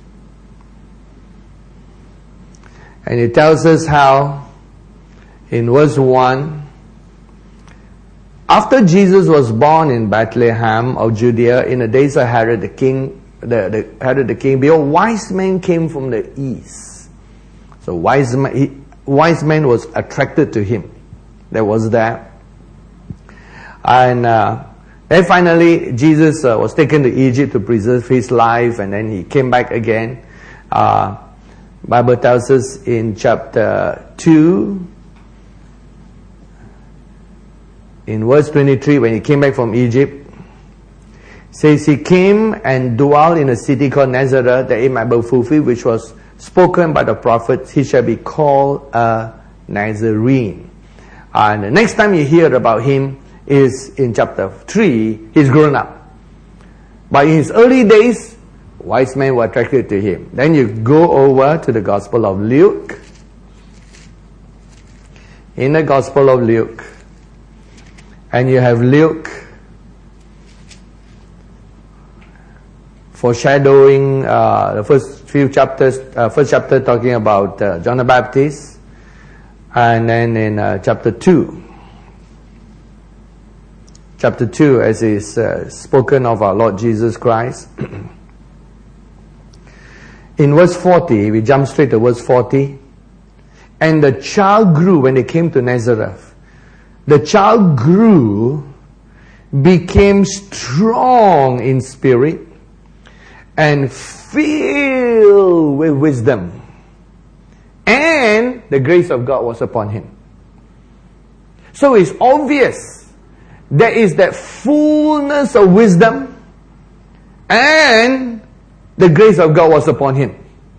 [SPEAKER 1] And it tells us how, in verse one, after Jesus was born in Bethlehem of Judea in the days of Herod the king, the, the Herod the king, behold, wise men came from the east. So wise man, he, wise men was attracted to him. That was there. And uh, then finally, Jesus uh, was taken to Egypt to preserve his life, and then he came back again. Uh, Bible tells us in chapter two, in verse twenty-three, when he came back from Egypt, says he came and dwelt in a city called Nazareth, that it might be fulfilled, which was spoken by the prophets, he shall be called a Nazarene. And the next time you hear about him is in chapter three, he's grown up. But in his early days, wise men were attracted to him. Then you go over to the Gospel of Luke. In the Gospel of Luke, and you have Luke foreshadowing uh, the first few chapters, uh, first chapter talking about uh, John the Baptist, and then in uh, chapter two, chapter two as is uh, spoken of our Lord Jesus Christ. In verse forty, we jump straight to verse forty. And the child grew when they came to Nazareth. The child grew, became strong in spirit, and filled with wisdom. And the grace of God was upon him. So it's obvious there is that fullness of wisdom, and the grace of God was upon him.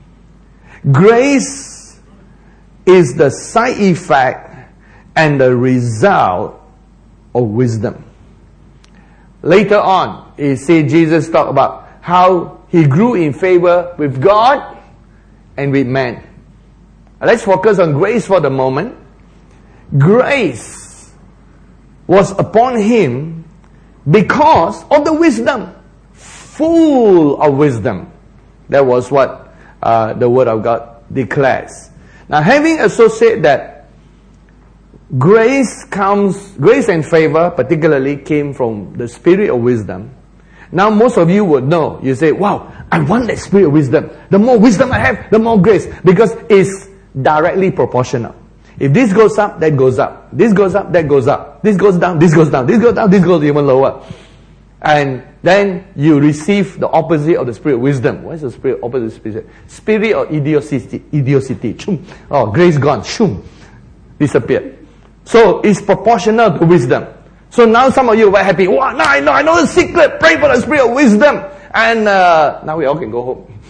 [SPEAKER 1] Grace is the side effect and the result of wisdom. Later on, you see Jesus talk about how he grew in favor with God and with man. Let's focus on grace for the moment. Grace was upon him because of the wisdom. Full of wisdom. That was what uh, the Word of God declares. Now, having associated that grace comes, grace and favor particularly came from the spirit of wisdom. Now, most of you would know. You say, wow, I want that spirit of wisdom. The more wisdom I have, the more grace. Because it's directly proportional. If this goes up, that goes up. This goes up, that goes up. This goes down, this goes down. This goes down, this goes even lower. And then you receive the opposite of the spirit of wisdom. What is the spirit opposite of spirit? Spirit or idiocy. idiocy. Oh, grace gone. Shum. Disappeared. So it's proportional to wisdom. So now some of you are very happy. Wow, now I know, I know the secret. Pray for the spirit of wisdom. And uh, now we all can go home.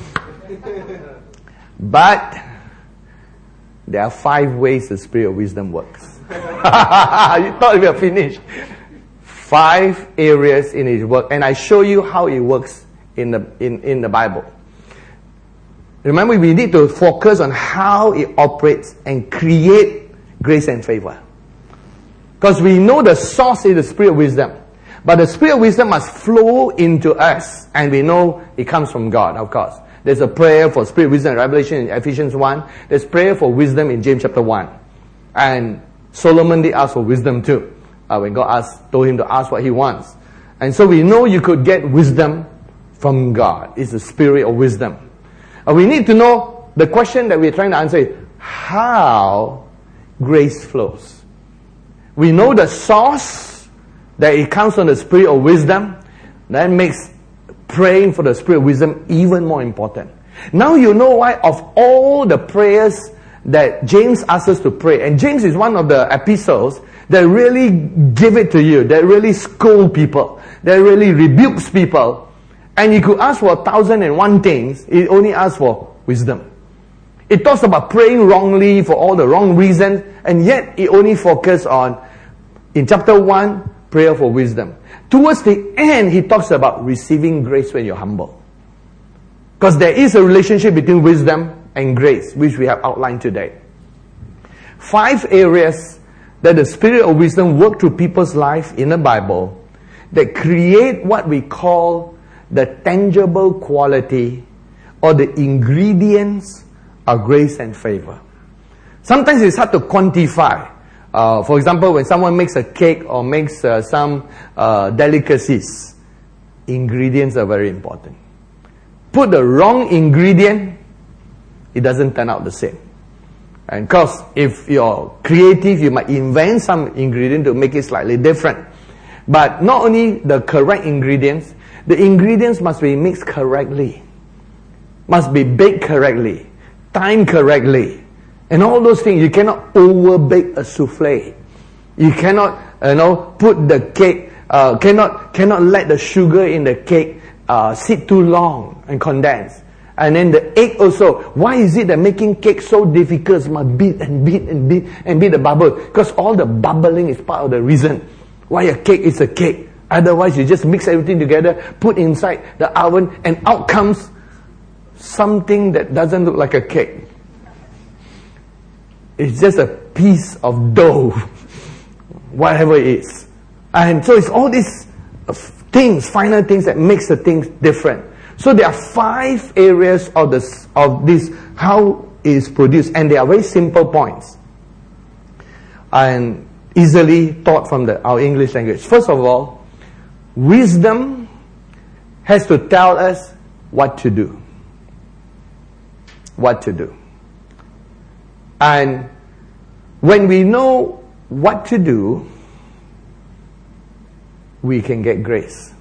[SPEAKER 1] But there are five ways the spirit of wisdom works. You thought we were finished. Five areas in his work, and I show you how it works in the in, in the Bible. Remember, we need to focus on how it operates and create grace and favor. Because we know the source is the spirit of wisdom. But the spirit of wisdom must flow into us, and we know it comes from God, of course. There's a prayer for spirit of wisdom in Revelation in Ephesians one. There's prayer for wisdom in James chapter one. And Solomon did ask for wisdom too. Uh, when God asked, told him to ask what he wants. And so we know you could get wisdom from God. It's the spirit of wisdom. Uh, we need to know the question that we're trying to answer is how grace flows. We know the source, that it comes from the spirit of wisdom. That makes praying for the spirit of wisdom even more important. Now you know why of all the prayers that James asks us to pray, and James is one of the epistles that really give it to you, that really scold people, that really rebukes people. And you could ask for a thousand and one things, it only asks for wisdom. It talks about praying wrongly for all the wrong reasons, and yet it only focuses on, in chapter one, prayer for wisdom. Towards the end, he talks about receiving grace when you're humble. Because there is a relationship between wisdom and grace, which we have outlined today. Five areas that the spirit of wisdom works through people's life in the Bible that create what we call the tangible quality or the ingredients of grace and favor. Sometimes it's hard to quantify. Uh, for example, when someone makes a cake or makes uh, some uh, delicacies, ingredients are very important. Put the wrong ingredient, it doesn't turn out the same. And of course, if you're creative, you might invent some ingredient to make it slightly different. But not only the correct ingredients, the ingredients must be mixed correctly, must be baked correctly, timed correctly, and all those things. You cannot over-bake a souffle. You cannot, you know, put the cake, uh, cannot cannot let the sugar in the cake uh, sit too long and condense. And then the egg also. Why is it that making cake so difficult? It must beat and beat and beat and beat the bubble. Because all the bubbling is part of the reason why a cake is a cake. Otherwise, you just mix everything together, put inside the oven, and out comes something that doesn't look like a cake. It's just a piece of dough, whatever it is. And so it's all these things, final things that makes the things different. So there are five areas of this, of this, how it is produced, and they are very simple points and easily taught from the, our English language. First of all, wisdom has to tell us what to do. What to do. And when we know what to do, we can get grace.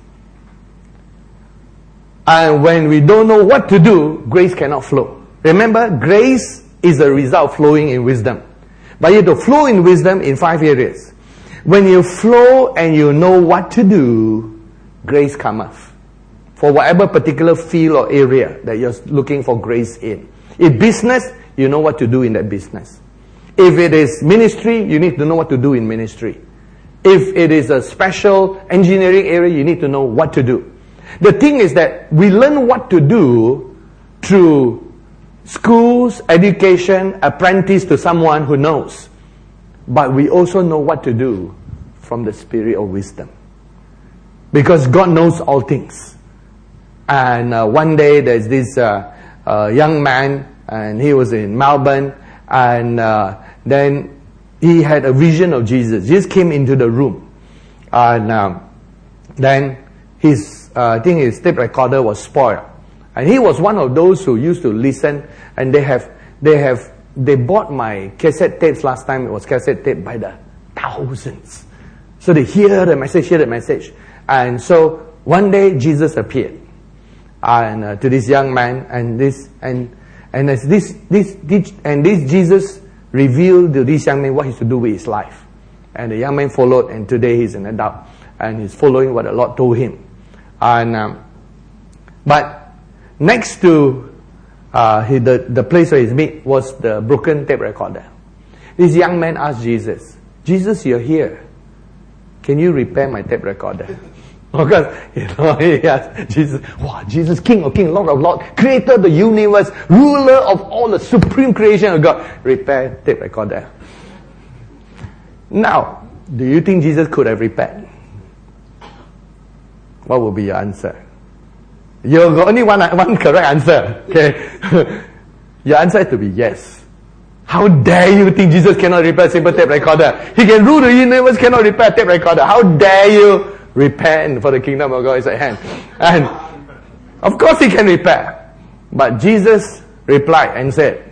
[SPEAKER 1] And when we don't know what to do, grace cannot flow. Remember, grace is a result of flowing in wisdom. But you have to flow in wisdom in five areas. When you flow and you know what to do, grace cometh. For whatever particular field or area that you're looking for grace in. If business, you know what to do in that business. If it is ministry, you need to know what to do in ministry. If it is a special engineering area, you need to know what to do. The thing is that we learn what to do through schools, education, apprentice to someone who knows. But we also know what to do from the spirit of wisdom. Because God knows all things. And uh, one day there's this uh, uh, young man, and he was in Melbourne, and uh, then he had a vision of Jesus. Jesus came into the room, and um, then his, uh, I think his tape recorder was spoiled. And he was one of those who used to listen, and they have, they have, they bought my cassette tapes last time. It was cassette tape by the thousands. So they hear the message, hear the message. And so one day Jesus appeared, and uh, to this young man, and this, and and as this, this, this, and this Jesus revealed to this young man what he's to do with his life. And the young man followed, and today he's an adult, and he's following what the Lord told him. And um, but next to uh, he, the the place where he's meet was the broken tape recorder. This young man asked Jesus, "Jesus, you're here. Can you repair my tape recorder?" Because, you know, he asked Jesus, wow, Jesus, King of Kings, Lord of Lords, creator of the universe, ruler of all the supreme creation of God, repair tape recorder. Now, do you think Jesus could have repaired? What would be your answer? You've got only one, one correct answer. Okay? Your answer has to be yes. How dare you think Jesus cannot repair a simple tape recorder? He can rule the universe, cannot repair a tape recorder. How dare you? Repent, for the kingdom of God is at hand. And of course he can repair. But Jesus replied and said,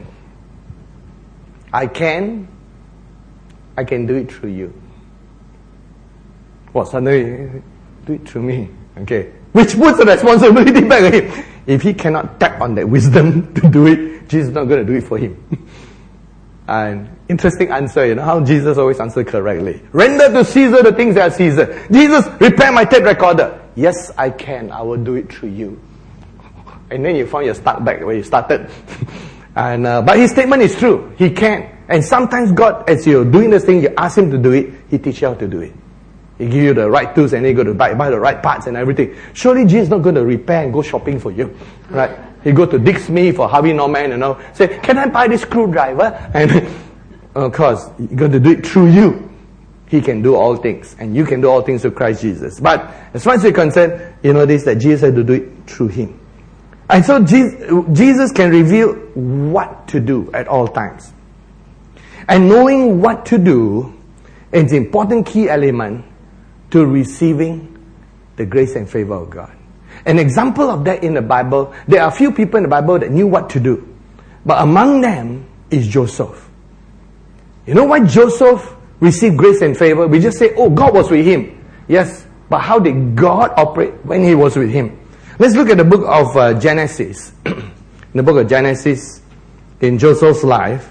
[SPEAKER 1] I can, I can do it through you. What, suddenly, do it through me. Okay. Which puts the responsibility back on him. If he cannot tap on that wisdom to do it, Jesus is not going to do it for him. And interesting answer, you know, how Jesus always answered correctly. Render to Caesar the things that are Caesar. Jesus, repair my tape recorder. Yes, I can. I will do it through you. And then you found you're stuck back where you started. and uh, But his statement is true. He can. And sometimes God, as you're doing this thing, you ask him to do it, he teaches you how to do it. He give you the right tools, and then you go to buy, buy the right parts and everything. Surely Jesus is not going to repair and go shopping for you. Right? He go to Dick Smith or Harvey Norman, you know, say, can I buy this screwdriver? And of course, he's going to do it through you. He can do all things, and you can do all things through Christ Jesus. But as far as you're concerned, you know this, that Jesus had to do it through him. And so Jesus can reveal what to do at all times. And knowing what to do is an important key element to receiving the grace and favor of God. An example of that in the Bible, there are a few people in the Bible that knew what to do. But among them is Joseph. You know why Joseph received grace and favor? We just say, oh, God was with him. Yes, but how did God operate when he was with him? Let's look at the book of uh, Genesis. In the book of Genesis, in Joseph's life,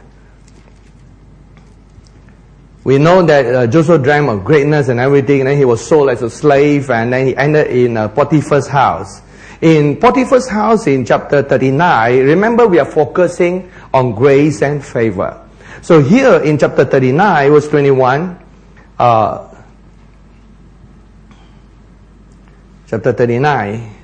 [SPEAKER 1] we know that uh, Joseph dreamed of greatness and everything, and then he was sold as a slave, and then he ended in uh, Potiphar's house. In Potiphar's house, in chapter thirty-nine, remember we are focusing on grace and favor. So here in chapter thirty-nine, verse twenty-one, uh, chapter thirty-nine,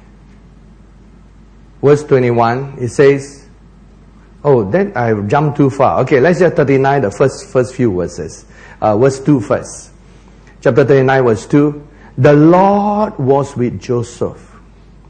[SPEAKER 1] verse twenty-one, it says, oh, then I jumped too far. Okay, let's just thirty-nine, the first, first few verses. Uh, verse two first. Chapter thirty-nine, verse two. The Lord was with Joseph,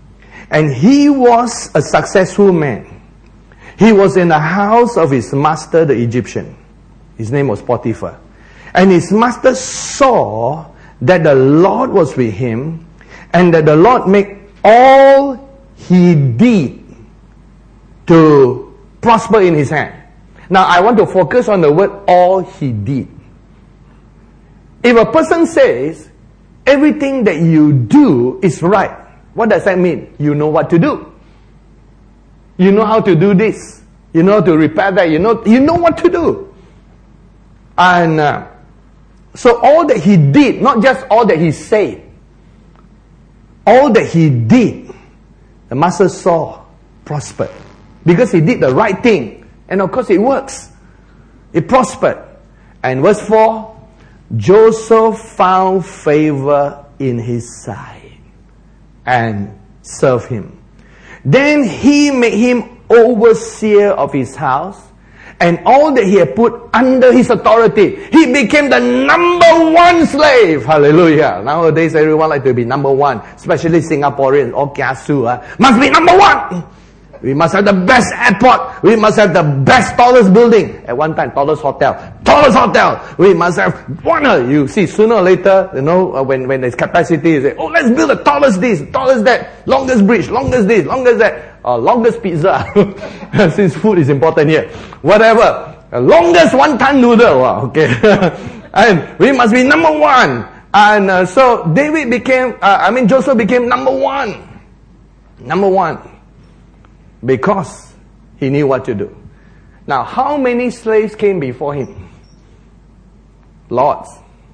[SPEAKER 1] And he was a successful man. He was in the house of his master, the Egyptian. His name was Potiphar. And his master saw that the Lord was with him, and that the Lord made all he did to prosper in his hand. Now I want to focus on the word all he did. If a person says everything that you do is right, what does that mean? You know what to do. You know how to do this. You know how to repair that. You know, you know what to do. And uh, so all that he did, not just all that he said, all that he did, the master saw prospered. Because he did the right thing. And of course it works. It prospered. And verse four, Joseph found favor in his sight and served him. Then he made him overseer of his house, and all that he had put under his authority. He became the number one slave. Hallelujah. Nowadays everyone like to be number one, especially Singaporeans. All kiasu, uh, must be number one. We must have the best airport. We must have the best, tallest building. At one time, tallest hotel. Tallest hotel. We must have one. You see, sooner or later, you know, uh, when, when there's capacity, you say, oh, let's build the tallest this, tallest that, longest bridge, longest this, longest that, uh, longest pizza. Since food is important here. Whatever. Uh, longest one-ton noodle. Wow, okay. And we must be number one. And uh, so David became, uh, I mean, Joseph became number one. Number one. Because he knew what to do. Now, how many slaves came before him? Lots.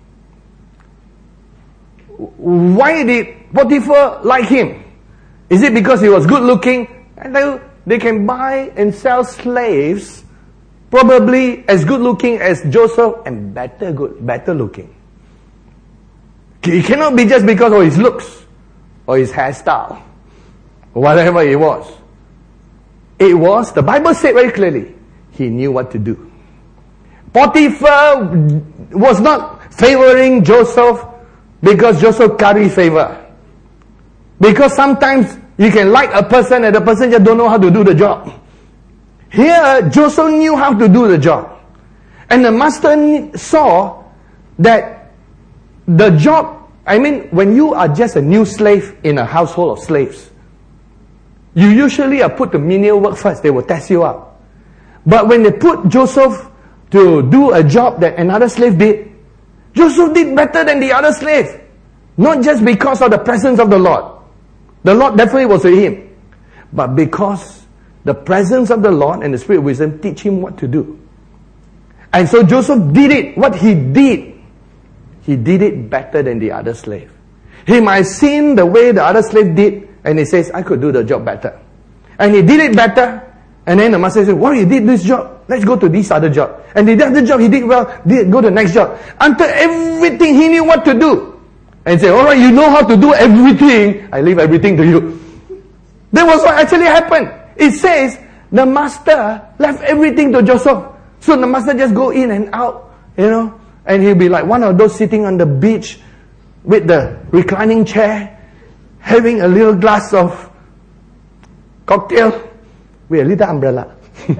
[SPEAKER 1] Why did Potiphar like him? Is it because he was good looking? And they, they can buy and sell slaves probably as good looking as Joseph and better good, better looking. It cannot be just because of his looks or his hairstyle or whatever it was. It was, the Bible said very clearly, he knew what to do. Potiphar was not favoring Joseph because Joseph carried favor. Because sometimes you can like a person and the person just don't know how to do the job. Here, Joseph knew how to do the job. And the master saw that the job, I mean, when you are just a new slave in a household of slaves, you usually are put to menial work first. They will test you out. But when they put Joseph to do a job that another slave did, Joseph did better than the other slave. Not just because of the presence of the Lord. The Lord definitely was with him. But because the presence of the Lord and the Spirit of wisdom teach him what to do. And so Joseph did it. What he did, he did it better than the other slave. He might have seen the way the other slave did, and he says, I could do the job better. And he did it better. And then the master said, well, you did this job. Let's go to this other job. And he did the job, he did well, did go to the next job. Until everything he knew what to do. And he said, alright, you know how to do everything. I leave everything to you. That was what actually happened. It says, the master left everything to Joseph. So the master just go in and out, you know. And he'll be like one of those sitting on the beach with the reclining chair, having a little glass of cocktail with a little umbrella.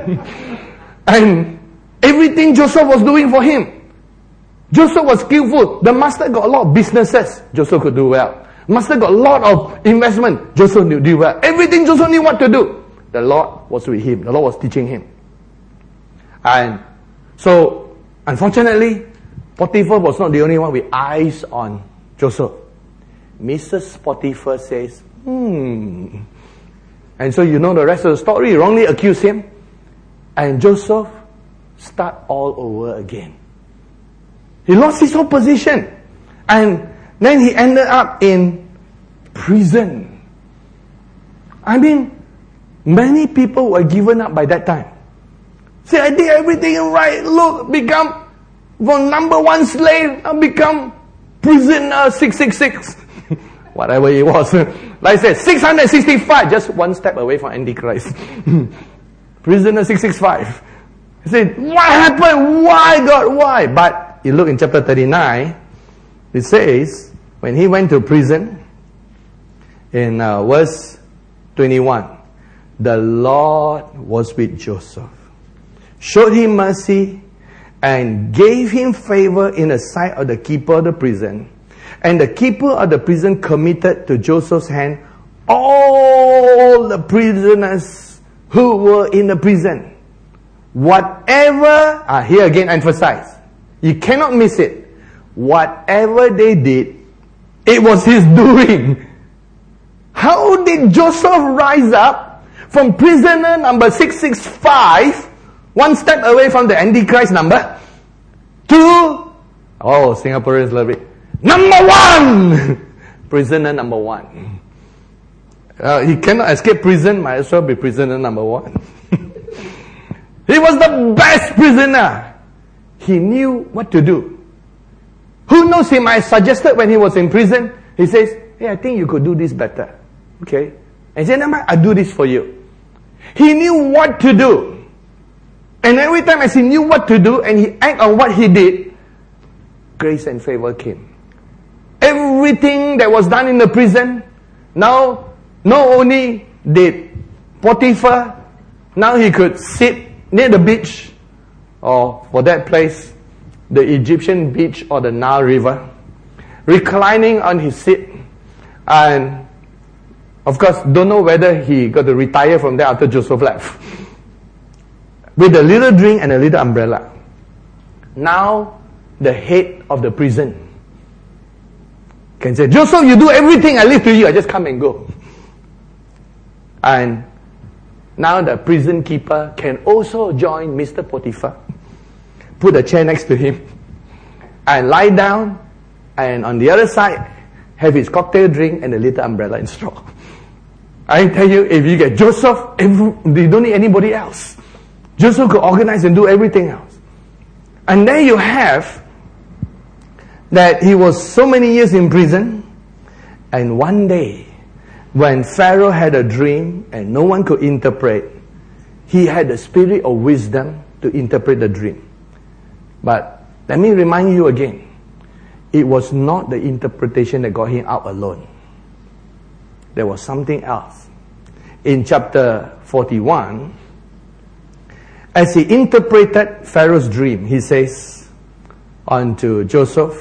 [SPEAKER 1] And everything Joseph was doing for him. Joseph was skillful. The master got a lot of businesses. Joseph could do well. Master got a lot of investment. Joseph knew do well. Everything Joseph knew what to do. The Lord was with him. The Lord was teaching him. And so, unfortunately, Potiphar was not the only one with eyes on Joseph. Missus Potiphar says, hmm. And so you know the rest of the story. Wrongly accused him. And Joseph start all over again. He lost his whole position. And then he ended up in prison. I mean, many people were given up by that time. Say, I did everything right. Look, become from number one slave, I become prisoner six six six. Whatever it was. Like I said, six hundred sixty-five, just one step away from Antichrist. Prisoner six six five. He said, what happened? Why, God? Why? But you look in chapter thirty-nine, it says, when he went to prison, in uh, verse twenty-one. The Lord was with Joseph, showed him mercy, and gave him favor in the sight of the keeper of the prison. And the keeper of the prison committed to Joseph's hand all the prisoners who were in the prison. Whatever, ah, here again emphasize, you cannot miss it. Whatever they did, it was his doing. How did Joseph rise up from prisoner number six six five, one step away from the Antichrist number, to, oh, Singaporeans love it, number one! Prisoner number one. Uh, he cannot escape prison, might as well be prisoner number one. He was the best prisoner. He knew what to do. Who knows, he might have suggested when he was in prison, he says, hey, I think you could do this better. Okay? And he said, no, I'll do this for you. He knew what to do. And every time as he knew what to do and he acted on what he did, grace and favor came. Everything that was done in the prison, now, not only did Potiphar, now he could sit near the beach, or for that place, the Egyptian beach or the Nile River, reclining on his seat, and of course, don't know whether he got to retire from there after Joseph left, with a little drink and a little umbrella. Now, the head of the prison can say, Joseph, you do everything, I leave to you, I just come and go. And now the prison keeper can also join Mister Potiphar, put a chair next to him, and lie down, and on the other side, have his cocktail drink and a little umbrella and straw. I tell you, if you get Joseph, every, you don't need anybody else. Joseph could organize and do everything else. And there you have that he was so many years in prison, and one day, when Pharaoh had a dream and no one could interpret, he had the spirit of wisdom to interpret the dream. But let me remind you again, it was not the interpretation that got him out alone. There was something else. In chapter forty-one, as he interpreted Pharaoh's dream, he says unto Joseph,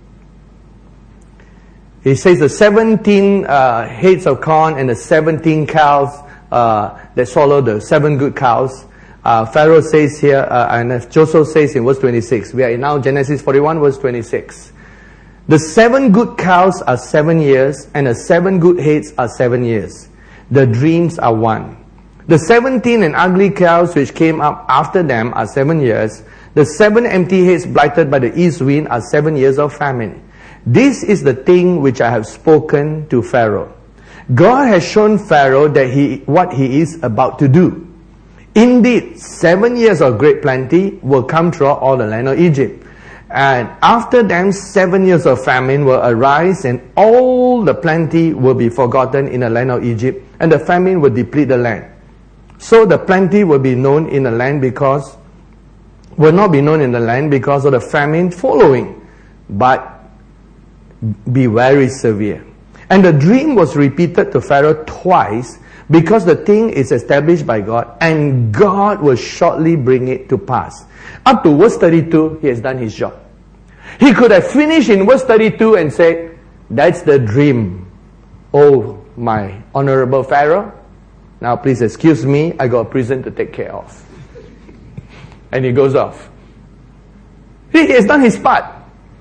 [SPEAKER 1] he says the seventeen uh, heads of corn and the seventeen cows uh, that swallow the seven good cows. Uh, Pharaoh says here, uh, and as Joseph says in verse twenty-six, we are in now Genesis forty-one verse twenty-six. The seven good cows are seven years, and the seven good heads are seven years. The dreams are one. The seventeen and ugly cows which came up after them are seven years. The seven empty heads blighted by the east wind are seven years of famine. This is the thing which I have spoken to Pharaoh. God has shown Pharaoh that he what he is about to do. Indeed, seven years of great plenty will come throughout all the land of Egypt. And after them, seven years of famine will arise, and all the plenty will be forgotten in the land of Egypt, and the famine will deplete the land. So the plenty will be known in the land because, will not be known in the land because of the famine following, but be very severe. And the dream was repeated to Pharaoh twice, because the thing is established by God, and God will shortly bring it to pass. Up to verse thirty-two, he has done his job. He could have finished in verse thirty-two and said, that's the dream, oh my honorable Pharaoh. Now please excuse me, I got a prison to take care of. And he goes off. He has done his part.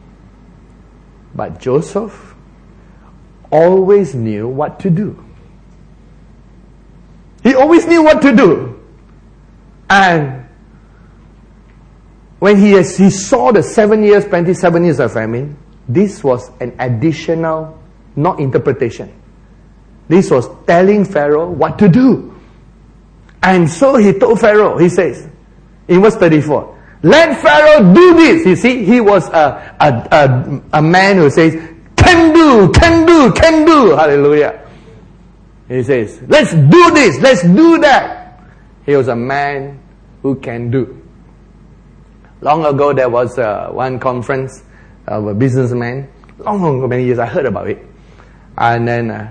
[SPEAKER 1] But Joseph always knew what to do. He always knew what to do. And when he, has, he saw the seven years, twenty-seven years of famine, this was an additional, not interpretation. This was telling Pharaoh what to do. And so he told Pharaoh, he says, in verse thirty-four, let Pharaoh do this. You see, he was a, a, a, a man who says, can do, can do, can do. Hallelujah. He says, let's do this, let's do that. He was a man who can do. Long ago, there was uh, one conference of a businessman. Long, long, many years, I heard about it. And then uh,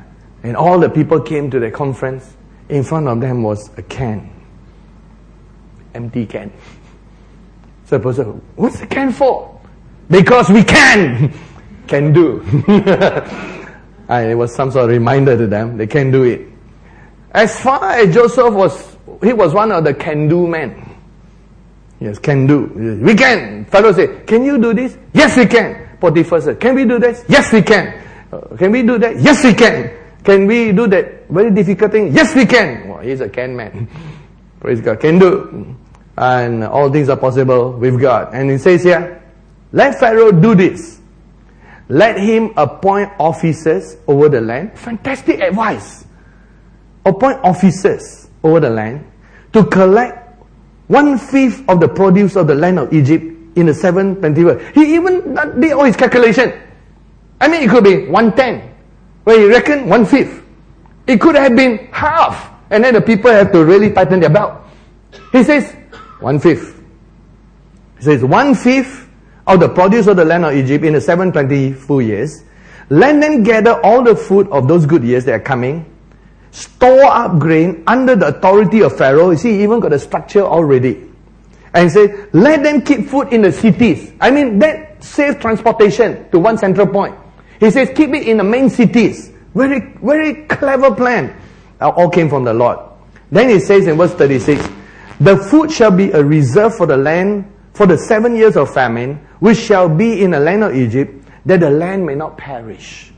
[SPEAKER 1] And all the people came to the conference. In front of them was a can. Empty can. So the person, what's the can for? Because we can! Can do. And it was some sort of reminder to them. They can do it. As far as Joseph was, he was one of the can-do men. Yes, can do. We can. Pharaoh said, can you do this? Yes, we can. Potiphar said, can we do this? Yes, we can. Uh, can we do that? Yes, we can. Can we do that very difficult thing? Yes, we can. Well, he's a can man. Praise God. Can do. And all things are possible with God. And it says here, let Pharaoh do this. Let him appoint officers over the land. Fantastic advice. Appoint officers over the land to collect one-fifth of the produce of the land of Egypt in the seven twenty-one. He even did all his calculation. I mean, it could be one-tenth. Where he reckoned one-fifth. It could have been half. And then the people have to really tighten their belt. He says, one-fifth. He says, one-fifth of the produce of the land of Egypt in the seven twenty-four years. Let them gather all the food of those good years that are coming. Store up grain under the authority of Pharaoh. You see, he even got a structure already. And say, let them keep food in the cities. I mean, that saves transportation to one central point. He says, keep it in the main cities. Very, very clever plan. Uh, all came from the Lord. Then he says in verse thirty-six, the food shall be a reserve for the land for the seven years of famine, which shall be in the land of Egypt, that the land may not perish.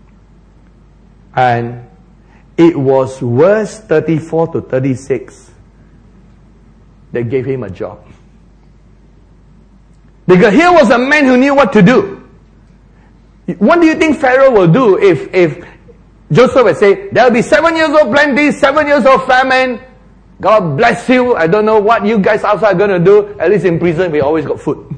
[SPEAKER 1] And it was verse thirty-four to thirty-six that gave him a job. Because here was a man who knew what to do. What do you think Pharaoh will do if, if Joseph would say, there will be seven years of plenty, seven years of famine. God bless you. I don't know what you guys outside are going to do. At least in prison, we always got food.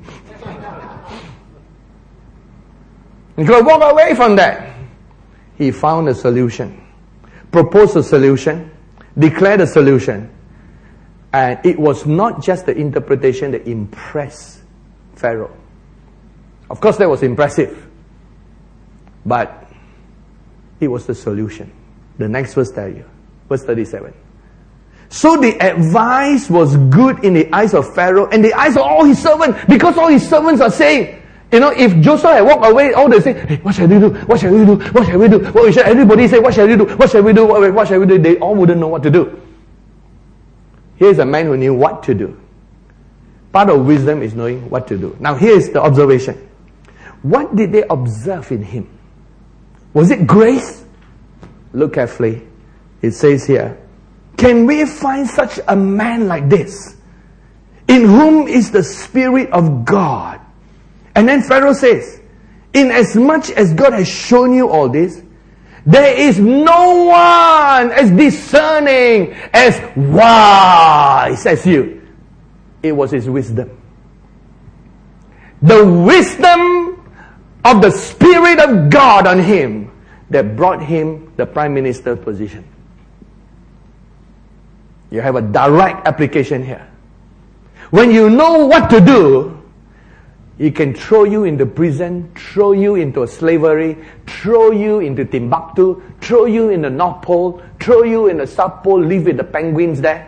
[SPEAKER 1] He could walk away from that. He found a solution. Proposed a solution, declared a solution, and it was not just the interpretation that impressed Pharaoh. Of course, that was impressive, but it was the solution. The next verse tell you, verse thirty-seven. So the advice was good in the eyes of Pharaoh and the eyes of all his servants, because all his servants are saying, you know, if Joseph had walked away, all they say, hey, what shall we do? What shall we do? What shall we do? What shall everybody say? What shall we do? What shall we do? What, what shall we do? They all wouldn't know what to do. Here's a man who knew what to do. Part of wisdom is knowing what to do. Now here's the observation. What did they observe in him? Was it grace? Look carefully. It says here, can we find such a man like this, in whom is the Spirit of God? And then Pharaoh says, inasmuch as God has shown you all this, there is no one as discerning, as wise as you. It was his wisdom. The wisdom of the Spirit of God on him that brought him the prime minister position. You have a direct application here. When you know what to do, He can throw you into prison, throw you into slavery, throw you into Timbuktu, throw you in the North Pole, throw you in the South Pole, live with the penguins there.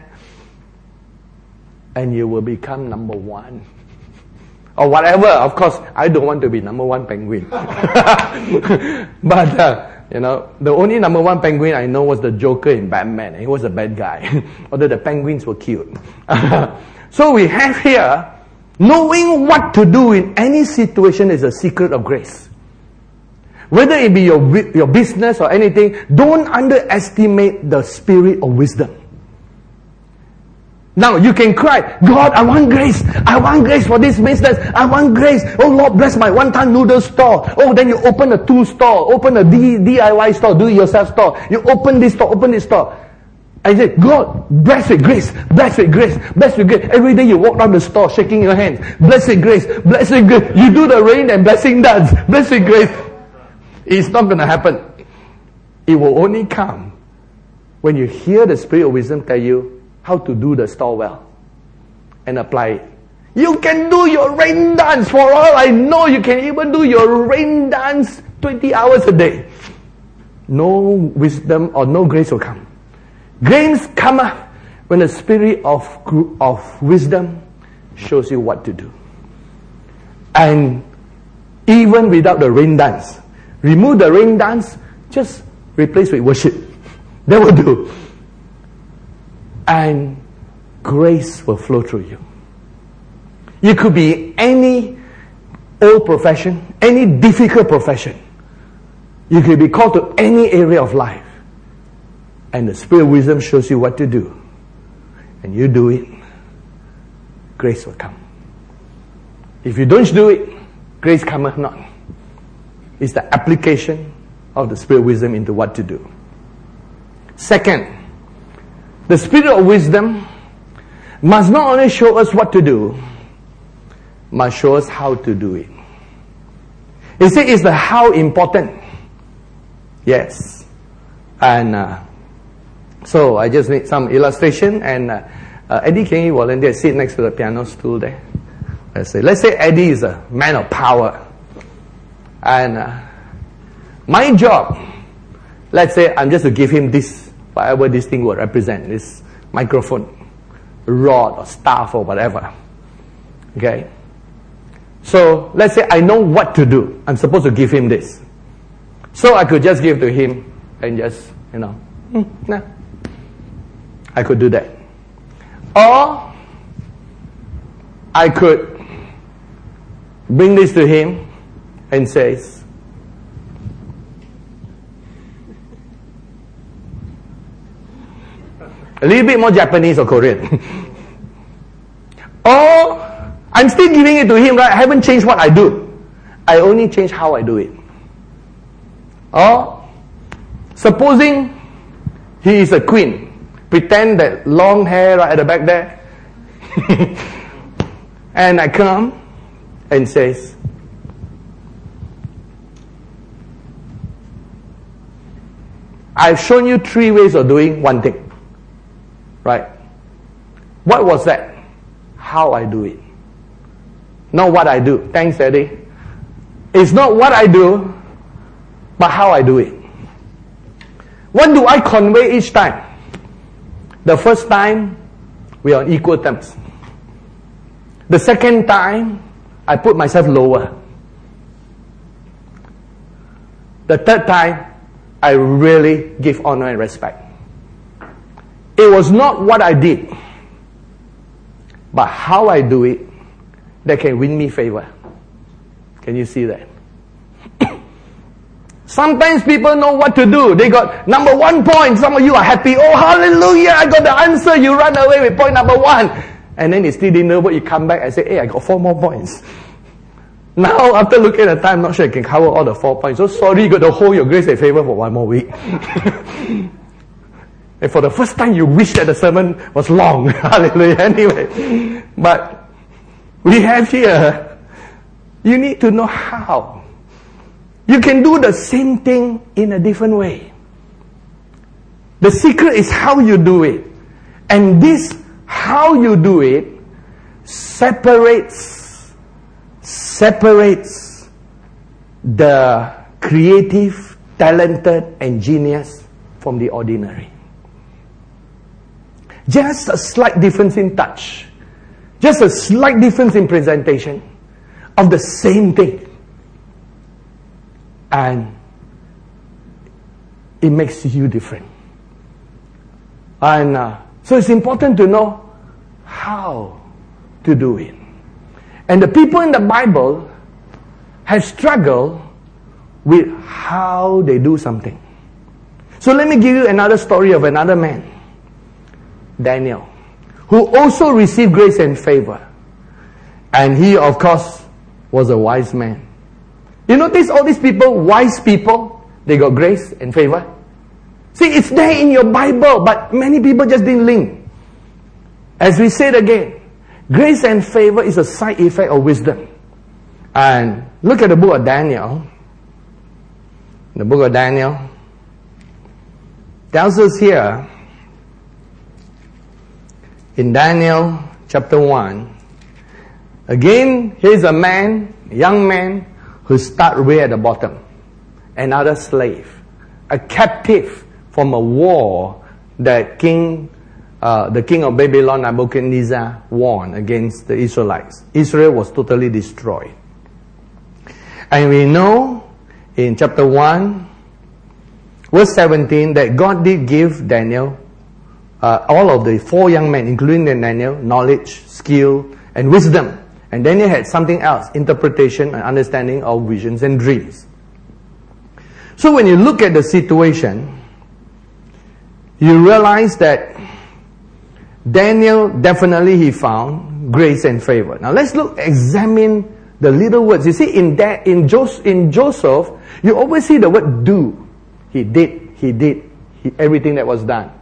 [SPEAKER 1] And you will become number one. Or whatever. Of course, I don't want to be number one penguin. But, uh, you know, the only number one penguin I know was the Joker in Batman. He was a bad guy. Although the penguins were cute. So we have here, knowing what to do in any situation is a secret of grace. Whether it be your, your business or anything, don't underestimate the spirit of wisdom. Now you can cry, God, I want grace. I want grace for this business. I want grace. Oh Lord, bless my one-time noodle store. Oh, then you open a two store, open a D, DIY store, do-it-yourself store. You open this store, open this store. I said, God, bless with grace, bless with grace, bless with grace. Every day you walk down the store shaking your hands. Bless with grace, bless with grace. You do the rain and blessing dance. Bless with grace. It's not going to happen. It will only come when you hear the Spirit of wisdom tell you how to do the store well and apply it. You can do your rain dance. For all I know, you can even do your rain dance twenty hours a day. no wisdom or no grace will come. Grace cometh when the spirit of, of wisdom shows you what to do. And even without the rain dance, remove the rain dance, just replace with worship. That will do. And grace will flow through you. You could be any old profession, any difficult profession. You could be called to any area of life. And the spirit of wisdom shows you what to do. And you do it. Grace will come. If you don't do it, grace cometh not. It's the application of the spirit of wisdom into what to do. Second, the spirit of wisdom must not only show us what to do, must show us how to do it. You see, it's the how important. Yes. And uh, so I just need some illustration. And uh, uh, Eddie, can you volunteer? Sit next to the piano stool there. Let's say, let's say Eddie is a man of power. And uh, my job, let's say I'm just to give him this, whatever this thing will represent, this microphone, rod or staff or whatever. Okay? So, let's say I know what to do. I'm supposed to give him this. So I could just give to him and just, you know, mm, nah. I could do that. Or I could bring this to him and says, a little bit more Japanese or Korean. Or I'm still giving it to him, right? I haven't changed what I do. I only change how I do it. Or supposing he is a queen. Pretend that long hair right at the back there. And I come and says, I've shown you three ways of doing one thing. Right? What was that? How I do it. Not what I do. Thanks, Eddie. It's not what I do, but how I do it. What do I convey each time? The first time, we are on equal terms. The second time, I put myself lower. The third time, I really give honor and respect. It was not what I did, but how I do it that can win me favor. Can you see that? Sometimes people know what to do. They got number one point. Some of you are happy. Oh, hallelujah, I got the answer. You run away with point number one. And then you still didn't know what. You come back and say, hey, I got four more points. Now, after looking at the time, I'm not sure I can cover all the four points. So sorry, you got to hold your grace and favor for one more week. And for the first time, you wish that the sermon was long. Hallelujah. Anyway, but we have here, you need to know how. You can do the same thing in a different way. The secret is how you do it. And this, how you do it, separates, separates the creative, talented, and genius from the ordinary. Just a slight difference in touch. Just a slight difference in presentation of the same thing. And it makes you different. And uh, so it's important to know how to do it. And the people in the Bible have struggled with how they do something. So let me give you another story of another man, Daniel, who also received grace and favor. And he, of course, was a wise man. You notice all these people, wise people, they got grace and favor. See, it's there in your Bible, but many people just didn't link. As we said again, grace and favor is a side effect of wisdom. And look at the book of Daniel. The book of Daniel tells us here, in Daniel chapter one, again, here's a man, a young man, who start way at the bottom. Another slave. a captive from a war that King, uh, the king of Babylon, Nebuchadnezzar, won against the Israelites. Israel was totally destroyed. And we know in chapter one, verse seventeen, that God did give Daniel, uh, all of the four young men, including Daniel, knowledge, skill, and wisdom. And Daniel had something else, interpretation and understanding of visions and dreams. So when you look at the situation, you realize that Daniel, definitely he found grace and favor. Now let's look, examine the little words. You see, in that, in, Jos- in Joseph, you always see the word do. He did, he did, he, everything that was done.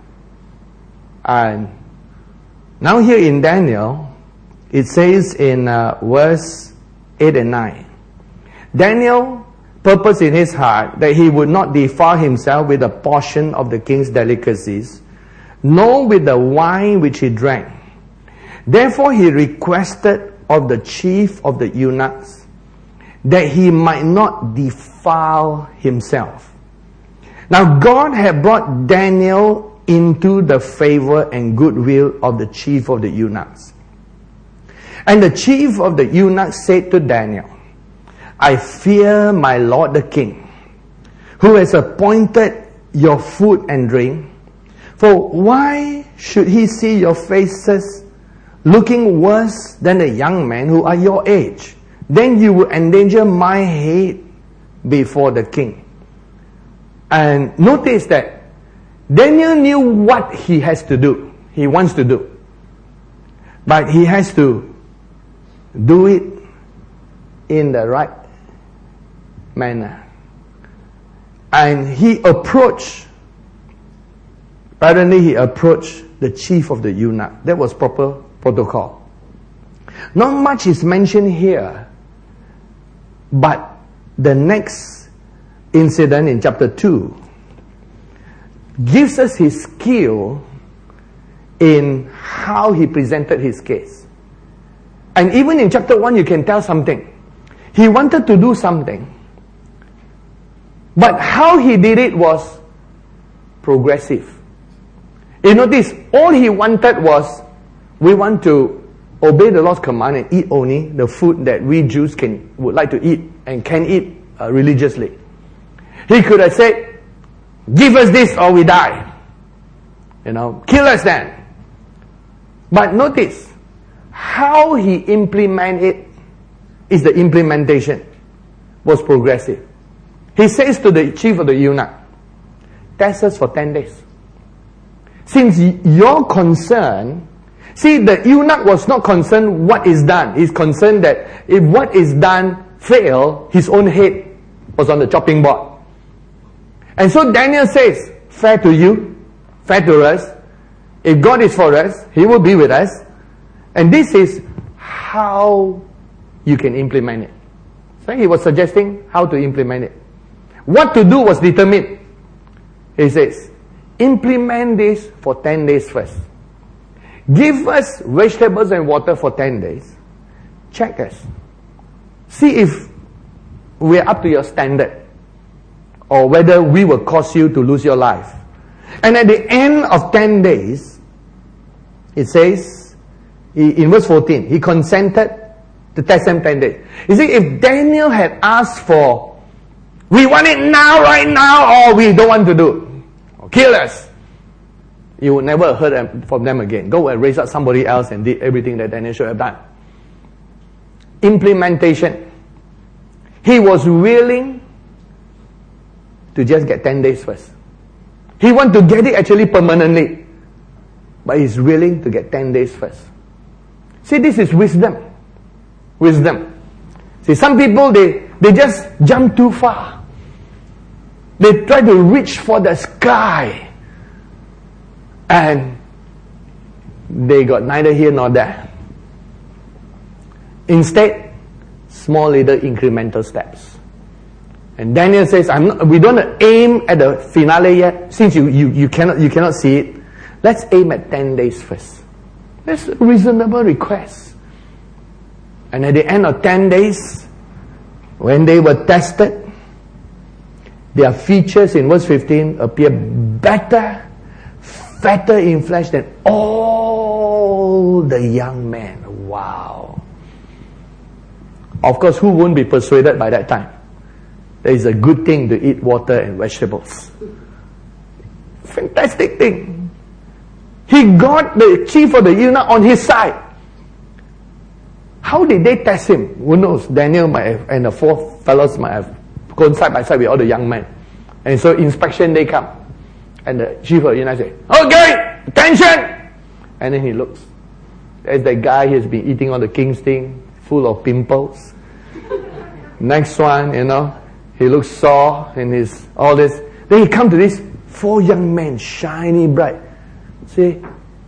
[SPEAKER 1] And now here in Daniel, it says in uh, verse eight and nine, Daniel purposed in his heart that he would not defile himself with a portion of the king's delicacies, nor with the wine which he drank. Therefore he requested of the chief of the eunuchs that he might not defile himself. Now God had brought Daniel into the favor and goodwill of the chief of the eunuchs. And the chief of the eunuchs said to Daniel, I fear my lord the king, who has appointed your food and drink. For why should he see your faces looking worse than the young men who are your age? Then you will endanger my head before the king. And notice that Daniel knew what he has to do. He wants to do. But he has to do it in the right manner. And he approached, apparently he approached the chief of the eunuch. That was proper protocol. Not much is mentioned here, but the next incident in chapter two gives us his skill in how he presented his case. And even in chapter one, you can tell something. He wanted to do something, but how he did it was progressive. You notice, all he wanted was, we want to obey the Lord's command and eat only the food that we Jews can would like to eat and can eat uh, religiously. He could have said, give us this or we die. You know, kill us then. But notice, how he implemented it is the implementation was progressive. He says to the chief of the eunuch, test us for ten days. Since your concern, see, the eunuch was not concerned what is done. He's concerned that if what is done fail, his own head was on the chopping board. And so Daniel says, fair to you, fair to us. If God is for us, He will be with us. And this is how you can implement it. So he was suggesting how to implement it. What to do was determined. He says, implement this for ten days first. Give us vegetables and water for ten days. Check us. See if we are up to your standard, or whether we will cause you to lose your life. And at the end of ten days, it says, in verse fourteen, he consented to test them ten days. You see, if Daniel had asked for, we want it now, right now, or we don't want to do, or kill us, you would never have heard from them again. Go and raise up somebody else and did everything that Daniel should have done. Implementation. He was willing to just get ten days first. He wanted to get it actually permanently, but he's willing to get ten days first. See, this is wisdom. Wisdom. See, some people, they, they just jump too far. They try to reach for the sky. And they got neither here nor there. Instead, small little incremental steps. And Daniel says, I'm not, we don't aim at the finale yet, since you, you, you, cannot, you cannot see it. Let's aim at ten days first. That's a reasonable request. And at the end of ten days, when they were tested, their features in verse fifteen appear better, fatter in flesh than all the young men. Wow. Of course, who won't be persuaded by that time? That is a good thing to eat water and vegetables. Fantastic thing. He got the chief of the eunuch on his side. How did they test him? Who knows? Daniel might have, and the four fellows might have gone side by side with all the young men. And so inspection day come. And the chief of the eunuch say, okay, attention! And then he looks. There's that guy who's been eating all the king's thing, full of pimples. Next one, you know, he looks sore and he's all this. Then he come to these four young men, shiny, bright. Say,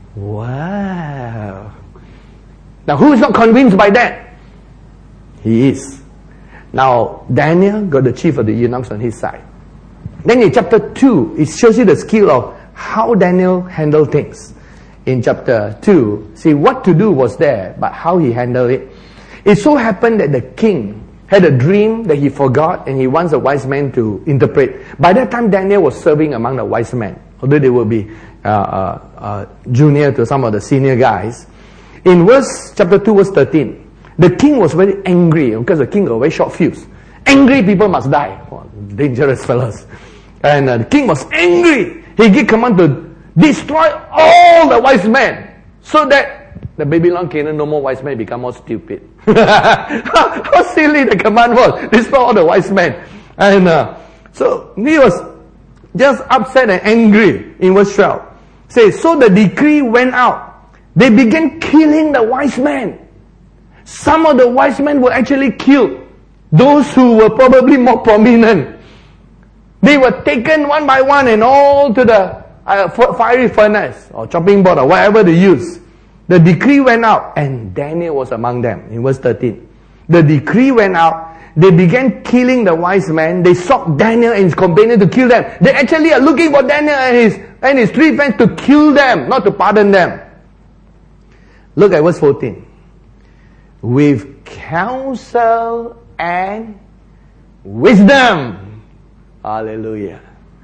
[SPEAKER 1] wow. Now who is not convinced by that? He is. Now Daniel got the chief of the eunuchs on his side. Then in chapter two, it shows you the skill of how Daniel handled things. In chapter two, see, what to do was there, but how he handled it. It so happened that the king had a dream that he forgot, and he wants a wise man to interpret. By that time, Daniel was serving among the wise men, although they will be uh, uh, uh, junior to some of the senior guys. In verse chapter two, verse thirteen, the king was very angry, because the king was very short fuse. Angry people must die. Oh, dangerous fellows. And uh, the king was angry. He gave command to destroy all the wise men, so that the Babylon Canaan, no more wise men, become more stupid. How silly the command was. Destroy all the wise men. And uh, so he was just upset and angry in verse twelve. Say, so the decree went out. They began killing the wise men. Some of the wise men were actually killed. Those who were probably more prominent. They were taken one by one and all to the uh, fiery furnace or chopping board or whatever they use. The decree went out and Daniel was among them in verse thirteen. The decree went out. They began killing the wise men. They sought Daniel and his companion to kill them. They actually are looking for Daniel and his, and his three friends to kill them, not to pardon them. Look at verse fourteen. With counsel and wisdom. Hallelujah.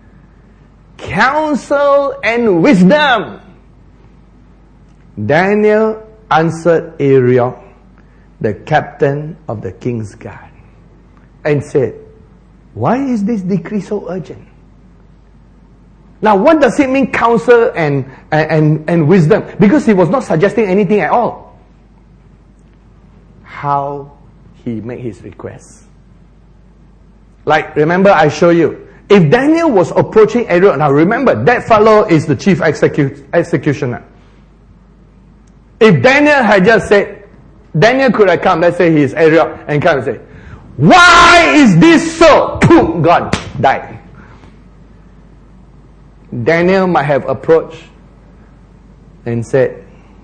[SPEAKER 1] Counsel and wisdom. Daniel answered Arioch, the captain of the king's guard, and said, why is this decree so urgent? Now, what does it mean, counsel and, and, and wisdom? Because he was not suggesting anything at all. How he made his request. Like, remember I show you, if Daniel was approaching Arioch, now remember, that fellow is the chief execu- executioner. If Daniel had just said, Daniel could have come, let's say he is Arioch, and come and say, why is this so? Boom, God died. Daniel might have approached and said,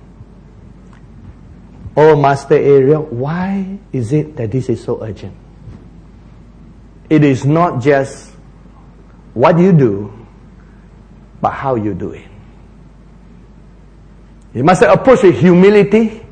[SPEAKER 1] oh, Master Arioch, why is it that this is so urgent? It is not just what you do, but how you do it. You must approach with humility.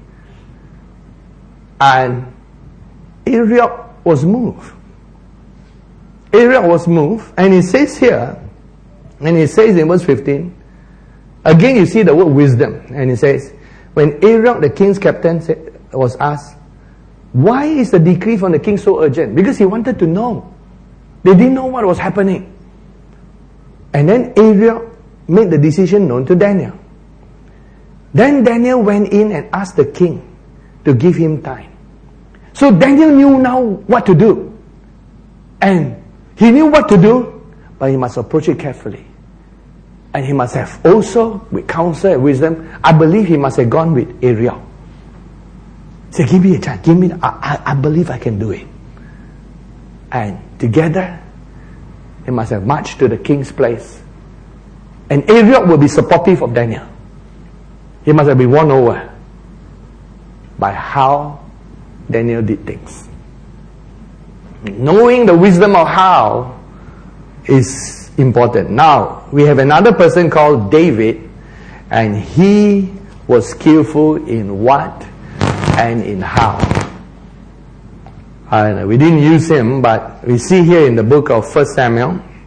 [SPEAKER 1] And Arioch was moved. Arioch was moved. And he says here, and he says in verse fifteen, again you see the word wisdom. And he says, when Arioch, the king's captain, said, was asked, why is the decree from the king so urgent? Because he wanted to know. They didn't know what was happening. And then Arioch made the decision known to Daniel. Then Daniel went in and asked the king to give him time. So Daniel knew now what to do. And he knew what to do, but he must approach it carefully. And he must have also, with counsel and wisdom, I believe he must have gone with Arioch. Say, give me a chance, give me, I, I, I believe I can do it. And together, he must have marched to the king's place. And Arioch will be supportive of Daniel. He must have been won over by how Daniel did things. Knowing the wisdom of how is important. Now, we have another person called David, and he was skillful in what and in how. And we didn't use him, but we see here in the book of First Samuel,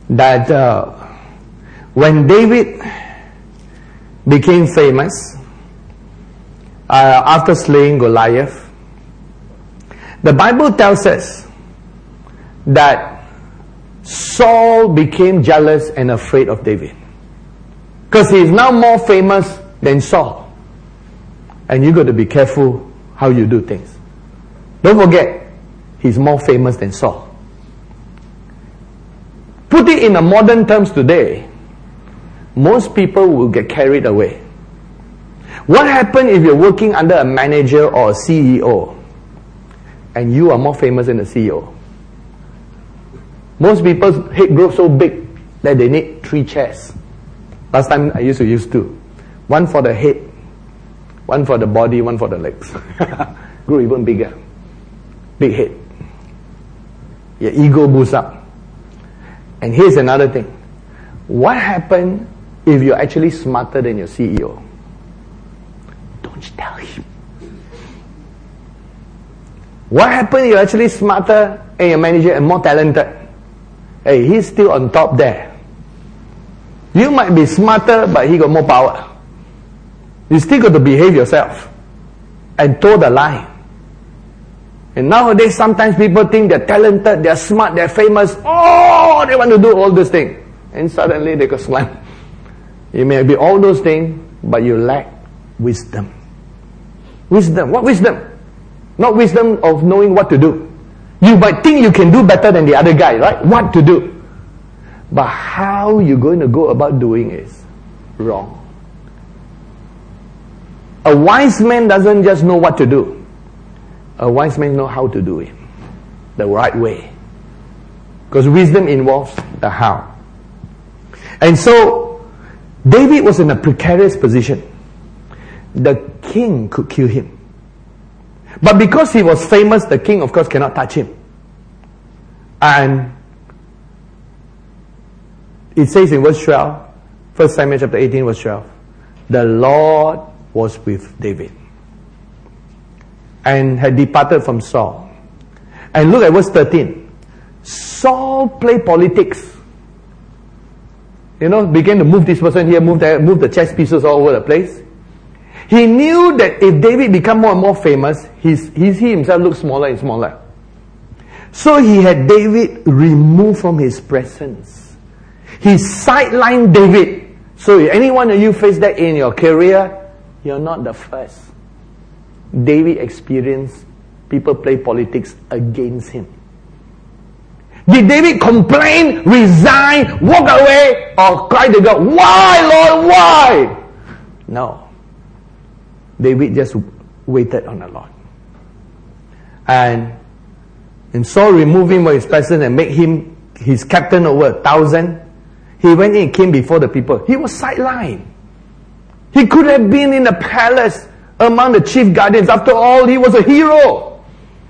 [SPEAKER 1] that uh, when David became famous uh, after slaying Goliath, the Bible tells us that Saul became jealous and afraid of David, because he is now more famous than Saul. And you got to be careful how you do things. Don't forget, he's more famous than Saul. Put it in a modern terms today, most people will get carried away. What happens if you're working under a manager or a C E O and you are more famous than the C E O? Most people's head grows so big that they need three chairs. Last time I used to use two. One for the head, one for the body, one for the legs. Grow even bigger. Big head. Your ego boosts up. And here's another thing. What happens if you're actually smarter than your C E O? Don't tell him. What happens if you're actually smarter and your manager and more talented? Hey, he's still on top there. You might be smarter, but he got more power. You still got to behave yourself and toe the line. And nowadays, sometimes people think they're talented, they're smart, they're famous. Oh, they want to do all those things. And suddenly they got slammed. You may be all those things, but you lack wisdom. Wisdom. What wisdom? Not wisdom of knowing what to do. You might think you can do better than the other guy, right? What to do. But how you're going to go about doing is wrong. A wise man doesn't just know what to do. A wise man knows how to do it the right way. Because wisdom involves the how. And so, David was in a precarious position. The king could kill him. But because he was famous, the king, of course, cannot touch him. And it says in verse twelve, First Samuel chapter eighteen, verse twelve, the Lord was with David and had departed from Saul. And look at verse thirteen. Saul played politics. You know, began to move this person here, move there, move the chess pieces all over the place. He knew that if David become more and more famous, his, his, he himself looked smaller and smaller. So he had David removed from his presence. He sidelined David. So if any one of you face that in your career, you're not the first. David experienced people play politics against him. Did David complain, resign, walk away, or cry to God, why, Lord, why? No. David just waited on the Lord. And, and Saul removed him from his presence and made him his captain over a thousand. He went in and came before the people. He was sidelined. He could have been in the palace among the chief guardians. After all, he was a hero.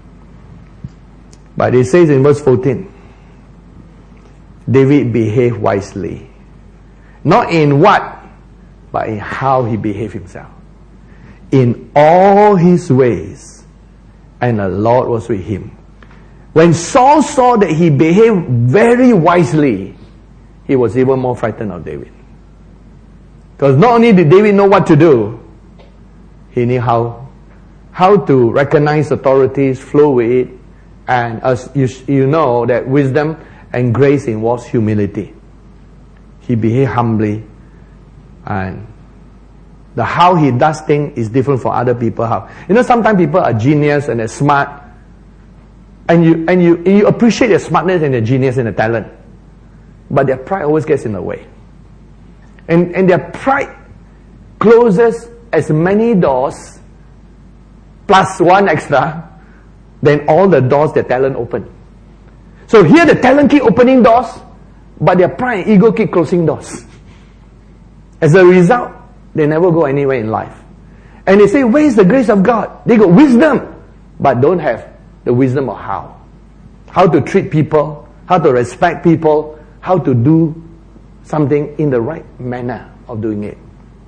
[SPEAKER 1] But it says in verse fourteen, David behaved wisely. Not in what, but in how he behaved himself. In all his ways, and the Lord was with him. When Saul saw that he behaved very wisely, he was even more frightened of David. Because not only did David know what to do, he knew how, how to recognize authorities, flow with it, and as you, you know that wisdom and grace involves humility. He behaved humbly, and the how he does things is different from other people. How you know sometimes people are genius and they're smart, and you and you and you appreciate their smartness and their genius and their talent, but their pride always gets in the way, and and their pride closes as many doors plus one extra than all the doors their talent open. So here the talent keep opening doors, but their pride and ego keep closing doors. As a result, they never go anywhere in life. And they say, where is the grace of God? They got wisdom, but don't have the wisdom of how. How to treat people, how to respect people, how to do something in the right manner of doing it.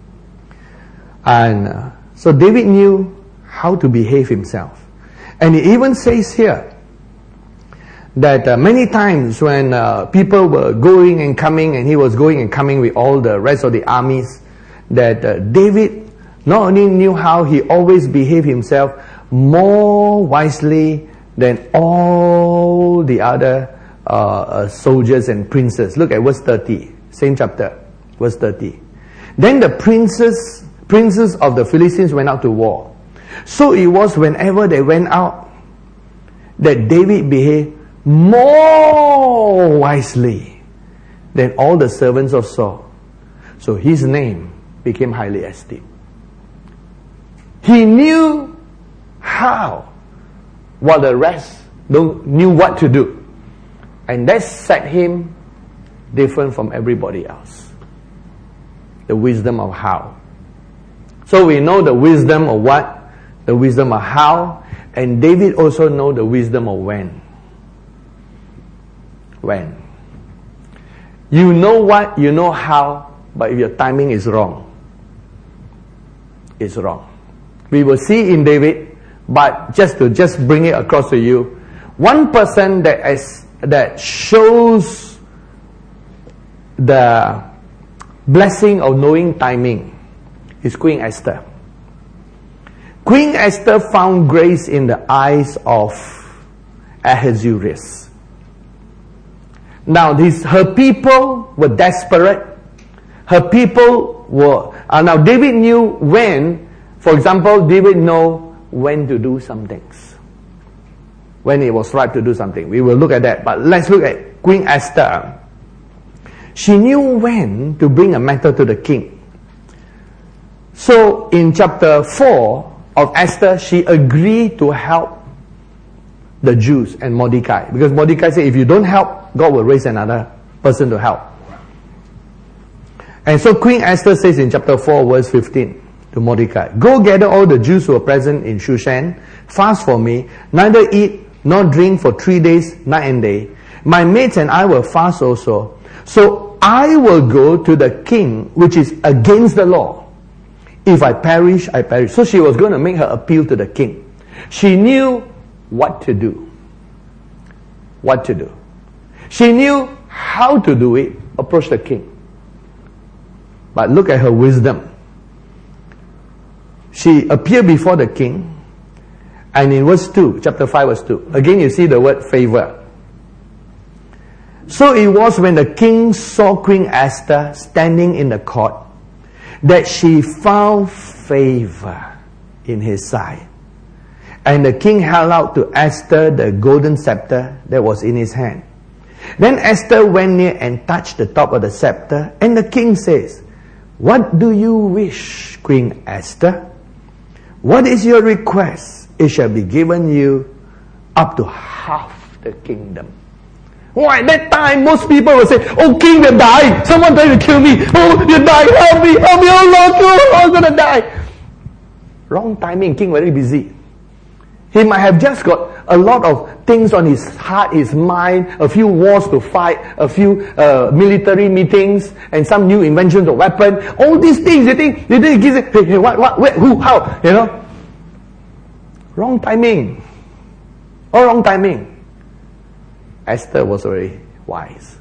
[SPEAKER 1] And uh, so David knew how to behave himself. And he even says here that uh, many times when uh, people were going and coming, and he was going and coming with all the rest of the armies, that uh, David not only knew how, he always behaved himself more wisely than all the other uh, uh, soldiers and princes. Look at verse thirty, same chapter, verse thirty. Then the princes, princes of the Philistines went out to war. So it was whenever they went out that David behaved more wisely than all the servants of Saul. So his name became highly esteemed. He knew how, while the rest don't knew what to do. And that set him different from everybody else. The wisdom of how. So we know the wisdom of what, the wisdom of how, and David also know the wisdom of when. When. You know what, you know how, but if your timing is wrong, it's wrong. We will see in David, but just to just bring it across to you, one person that is that shows the blessing of knowing timing is Queen Esther. Queen Esther found grace in the eyes of Ahasuerus. Now, this, her people were desperate. Her people were... Uh, now, David knew when, for example, David know when to do some things. When it was right to do something. We will look at that. But let's look at Queen Esther. She knew when to bring a matter to the king. So, in chapter four of Esther, she agreed to help the Jews and Mordecai. Because Mordecai said, if you don't help, God will raise another person to help. And so Queen Esther says in chapter four, verse fifteen to Mordecai, go gather all the Jews who are present in Shushan, fast for me, neither eat nor drink for three days, night and day. My maids and I will fast also. So I will go to the king, which is against the law. If I perish, I perish. So she was going to make her appeal to the king. She knew what to do. What to do. She knew how to do it. Approach the king. But look at her wisdom. She appeared before the king. And in verse two, chapter five verse two, again you see the word favor. So it was when the king saw Queen Esther standing in the court that she found favor in his sight. And the king held out to Esther the golden scepter that was in his hand. Then Esther went near and touched the top of the scepter. And the king says, what do you wish, Queen Esther? What is your request? It shall be given you up to half the kingdom. Oh, at that time, most people will say, oh, king will die. Someone trying to kill me. Oh, you die. Help me. Help me. Oh, Lord. Oh, I'm going to die. Wrong timing. King very busy. He might have just got a lot of things on his heart, his mind, a few wars to fight, a few uh, military meetings, and some new inventions of weapon. All these things, you think, you think, hey, hey, what, what, where, who, how, you know? Wrong timing. All wrong timing. Esther was very wise.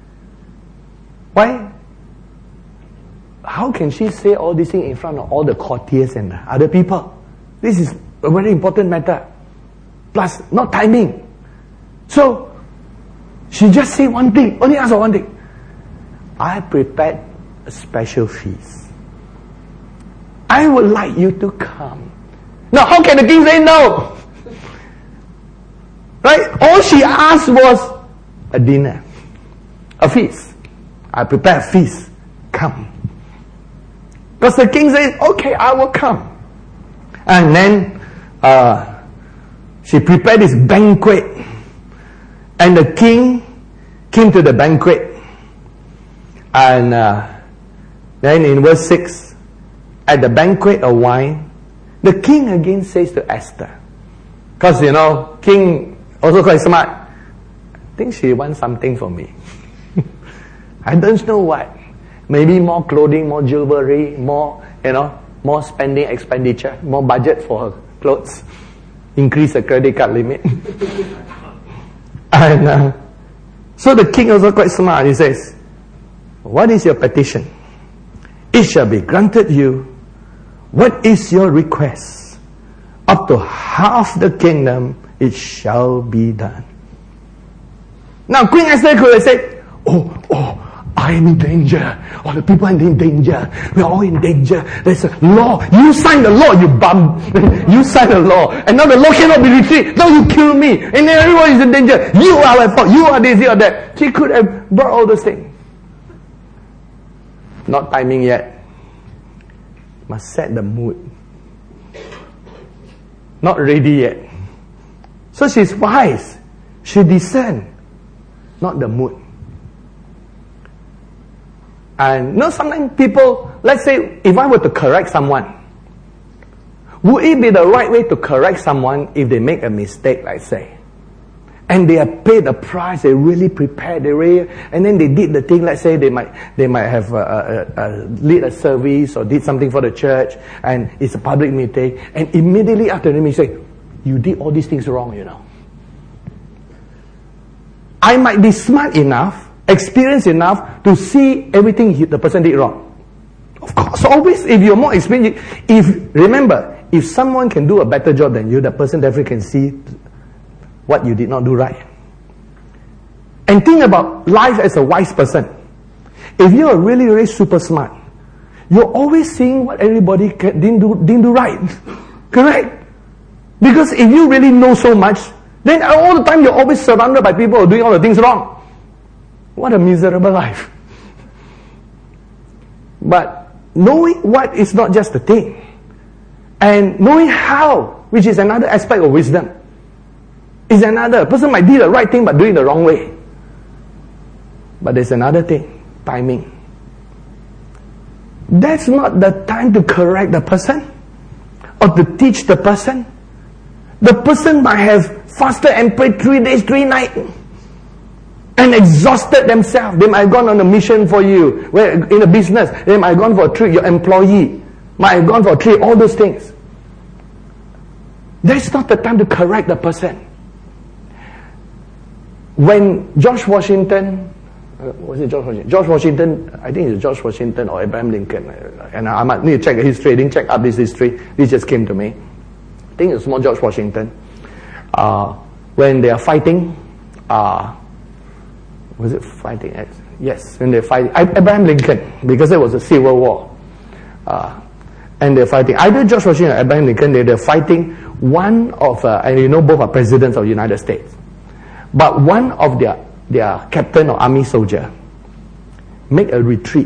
[SPEAKER 1] Why? How can she say all these things in front of all the courtiers and other people? This is a very important matter. Plus, not timing. So, she just said one thing, only asked for one thing. I prepared a special feast. I would like you to come. Now, how can the king say no? Right? All she asked was a dinner. A feast. I prepare a feast. Come. Because the king says, okay, I will come. And then uh, she prepared this banquet. And the king came to the banquet. And uh, then in verse six, at the banquet of wine, the king again says to Esther, because you know, king also quite smart. I think she wants something from me. I don't know what. Maybe more clothing, more jewelry, more, you know, more spending expenditure, more budget for her clothes. Increase the credit card limit. And uh, so the king also quite smart. He says, what is your petition? It shall be granted you. What is your request? Up to half the kingdom, it shall be done. Now Queen Esther could have said, oh, oh, I am in danger. All the people are in danger. We are all in danger. There's a law. You sign the law, you bum. You sign the law. And now the law cannot be retrieved. Now you kill me. And then everyone is in danger. You are at fault. You are this, you are that. She could have brought all those things. Not timing yet. Must set the mood. Not ready yet. So she's wise. She discerns. Not the mood. And you know, sometimes people, let's say, if I were to correct someone, would it be the right way to correct someone if they make a mistake, let's say? And they have paid the price, they really prepared, they really, and then they did the thing, let's say they might they might have uh, uh, uh, lead a service or did something for the church, and it's a public meeting, and immediately after the meeting say, you did all these things wrong, you know. I might be smart enough, experienced enough to see everything he, the person did wrong. Of course, always, if you're more experienced, if, remember, if someone can do a better job than you, that person definitely can see what you did not do right. And think about life as a wise person. If you're really, really super smart, you're always seeing what everybody can, didn't do, didn't do right. Correct? Because if you really know so much, then all the time you're always surrounded by people who are doing all the things wrong. What a miserable life. But knowing what is not just the thing, and knowing how, which is another aspect of wisdom, is another. A person might do the right thing but doing the wrong way. But there's another thing, timing. That's not the time to correct the person or to teach the person. The person might have fasted and prayed three days, three nights and exhausted themselves. They might have gone on a mission for you. Where in a business, they might have gone for a trip. Your employee might have gone for a trip. All those things. That's not the time to correct the person. When George Washington, uh, was it George Washington? George Washington, I think it's George Washington or Abraham Lincoln. And I might need to check the history. I didn't check up this history. This just came to me. I think it's more George Washington. Uh, when they are fighting, uh, was it fighting? Yes, when they're fighting. Abraham Lincoln, because there was a civil war. Uh, and they're fighting. Either George Washington or Abraham Lincoln, they're fighting one of, uh, and you know both are presidents of the United States. But one of their, their captain or army soldier make a retreat.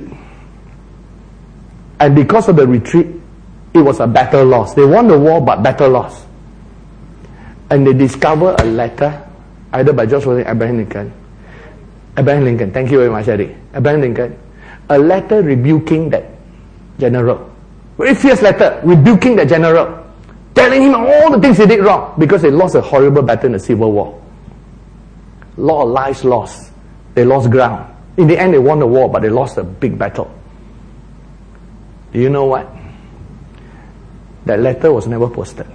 [SPEAKER 1] And because of the retreat, it was a battle loss. They won the war, but battle loss. And they discover a letter, either by George Washington or Abraham Lincoln. Abraham Lincoln, thank you very much, Eddie. Abraham Lincoln. A letter rebuking that general. Very fierce letter, rebuking the general. Telling him all the things he did wrong. Because they lost a horrible battle in the Civil War. A lot of lives lost. They lost ground. In the end, they won the war, but they lost a big battle. Do you know what? That letter was never posted.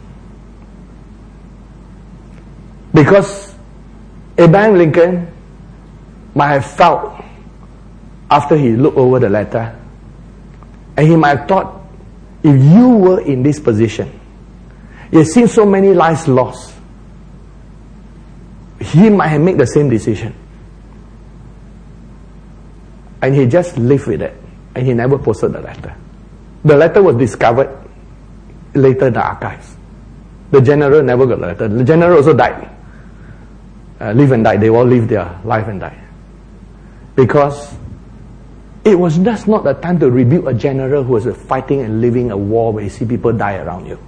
[SPEAKER 1] Because Abraham Lincoln might have felt, after he looked over the letter, and he might have thought, if you were in this position, you have seen so many lives lost, he might have made the same decision. And he just lived with it. And he never posted the letter. The letter was discovered later in the archives. The general never got the letter. The general also died. Uh, live and die. They all lived their life and died. Because it was just not the time to rebuke a general who was fighting and living a war where you see people die around you.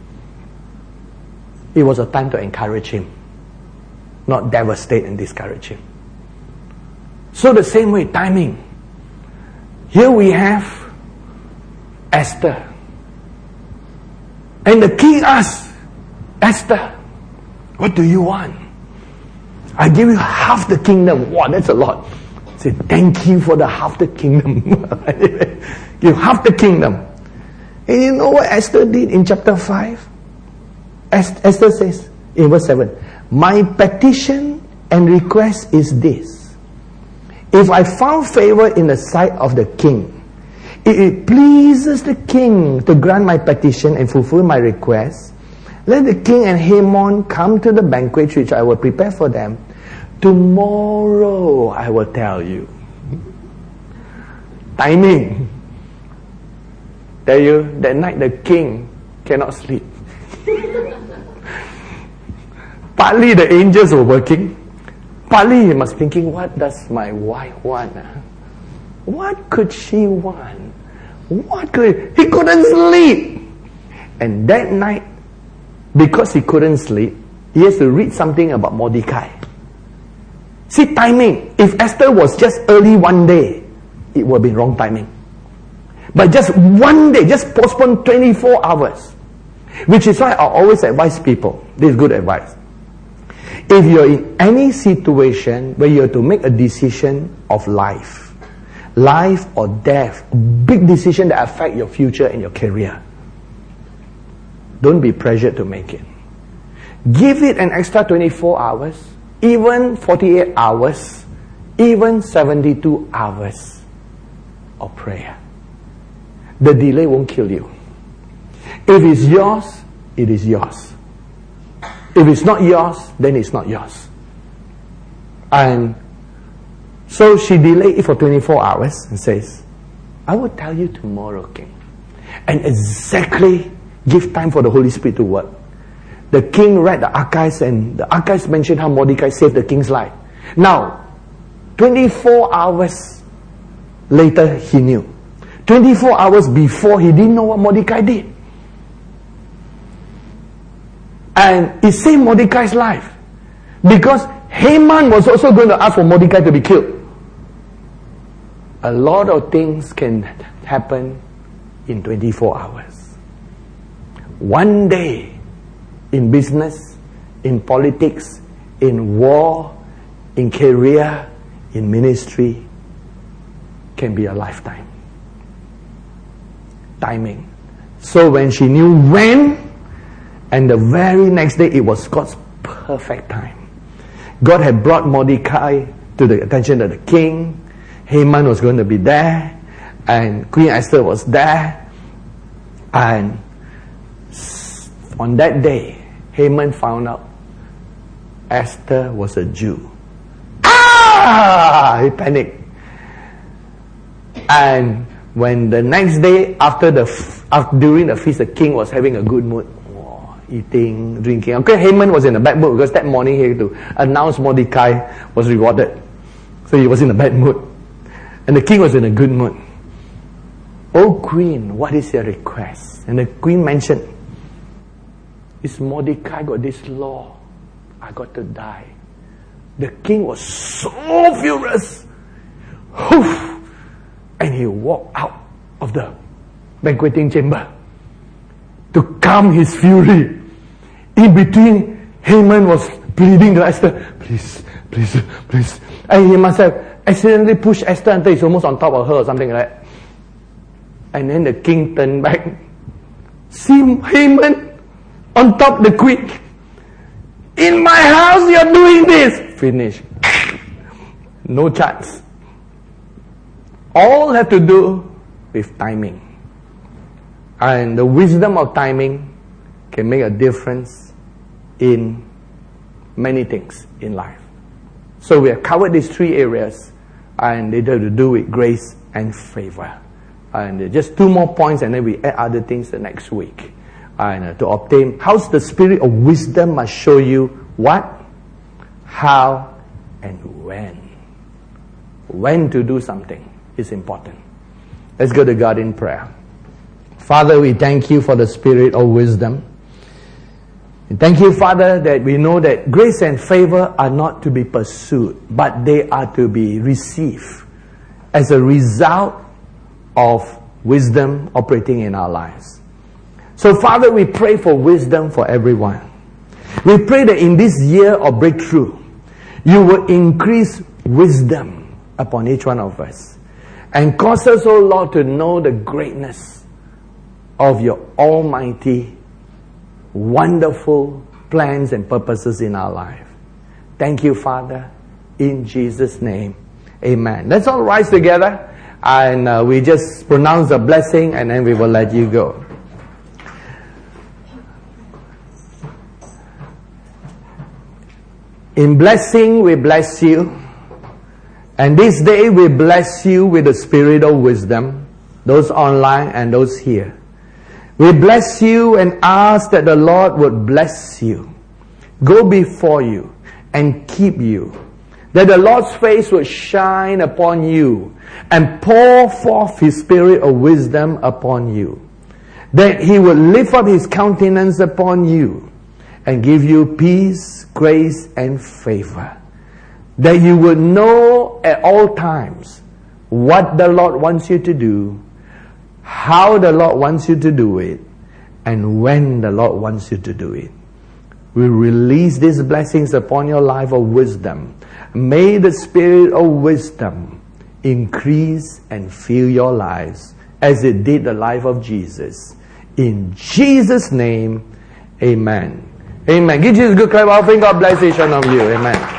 [SPEAKER 1] It was a time to encourage him, not devastate and discourage him. So the same way, timing. Here we have Esther. And the king asks, Esther, what do you want? I give you half the kingdom. Wow, that's a lot. Say, thank you for the half the kingdom. Give half the kingdom. And you know what Esther did in chapter five? Esther says in verse seven, my petition and request is this. If I found favor in the sight of the king, if it pleases the king to grant my petition and fulfill my request, let the king and Haman come to the banquet which I will prepare for them. Tomorrow I will tell you. Timing. Tell you, that night the king cannot sleep. Partly the angels were working. Partly he was thinking, what does my wife want? What could she want? What could he couldn't sleep? And that night, because he couldn't sleep, he has to read something about Mordecai. See, timing. If Esther was just early one day, it would be wrong timing. But just one day, just postpone twenty-four hours. Which is why I always advise people, this is good advice. If you're in any situation where you have to make a decision of life, life or death, a big decision that affect your future and your career, don't be pressured to make it. Give it an extra twenty-four hours, even forty-eight hours, even seventy-two hours of prayer. The delay won't kill you. If it's yours, it is yours. If it's not yours, then it's not yours. And so she delayed it for twenty-four hours and says, I will tell you tomorrow, king. And exactly give time for the Holy Spirit to work. The king read the archives, and the archives mentioned how Mordecai saved the king's life. Now, twenty-four hours later, he knew. twenty-four hours before, he didn't know what Mordecai did. And it saved Mordecai's life. Because Haman was also going to ask for Mordecai to be killed. A lot of things can happen in twenty-four hours. One day, in business, in politics, in war, in career, in ministry, can be a lifetime. Timing. So when she knew when, and the very next day, it was God's perfect time. God had brought Mordecai to the attention of the king. Haman was going to be there, and Queen Esther was there. And on that day, Haman found out Esther was a Jew. Ah! He panicked. And when the next day, after the after, during the feast, the king was having a good mood. Eating, drinking. Okay, Haman was in a bad mood because that morning he had to announce Mordecai was rewarded. So he was in a bad mood. And the king was in a good mood. Oh queen, what is your request? And the queen mentioned, is Mordecai got this law? I got to die. The king was so furious. Oof, and he walked out of the banqueting chamber to calm his fury. In between, Haman was pleading to Esther, please, please, please. And he must have accidentally pushed Esther until he's almost on top of her or something like that. And then the king turned back. See Haman on top of the queen. In my house you're doing this. Finish. No chance. All have to do with timing. And the wisdom of timing can make a difference in many things in life. So we have covered these three areas, and they have to do with grace and favor. And just two more points, and then we add other things the next week. And uh, to obtain, how's the spirit of wisdom must show you what, how, and when. When to do something is important. Let's go to God in prayer. Father, we thank you for the spirit of wisdom. We thank you, Father, that we know that grace and favor are not to be pursued, but they are to be received as a result of wisdom operating in our lives. So, Father, we pray for wisdom for everyone. We pray that in this year of breakthrough, you will increase wisdom upon each one of us and cause us, oh Lord, to know the greatness of your almighty, wonderful plans and purposes in our life. Thank you, Father, in Jesus' name. Amen. Let's all rise together and uh, we just pronounce the blessing and then we will let you go. In blessing, we bless you. And this day we bless you with the spirit of wisdom, those online and those here. We bless you and ask that the Lord would bless you, go before you and keep you. That the Lord's face would shine upon you and pour forth His spirit of wisdom upon you. That He would lift up His countenance upon you and give you peace, grace, and favor. That you would know at all times what the Lord wants you to do, how the Lord wants you to do it, and when the Lord wants you to do it. We release these blessings upon your life of wisdom. May the spirit of wisdom increase and fill your lives as it did the life of Jesus. In Jesus' name, amen. Amen. Give Jesus a good clap offering. God bless each one of you. Amen.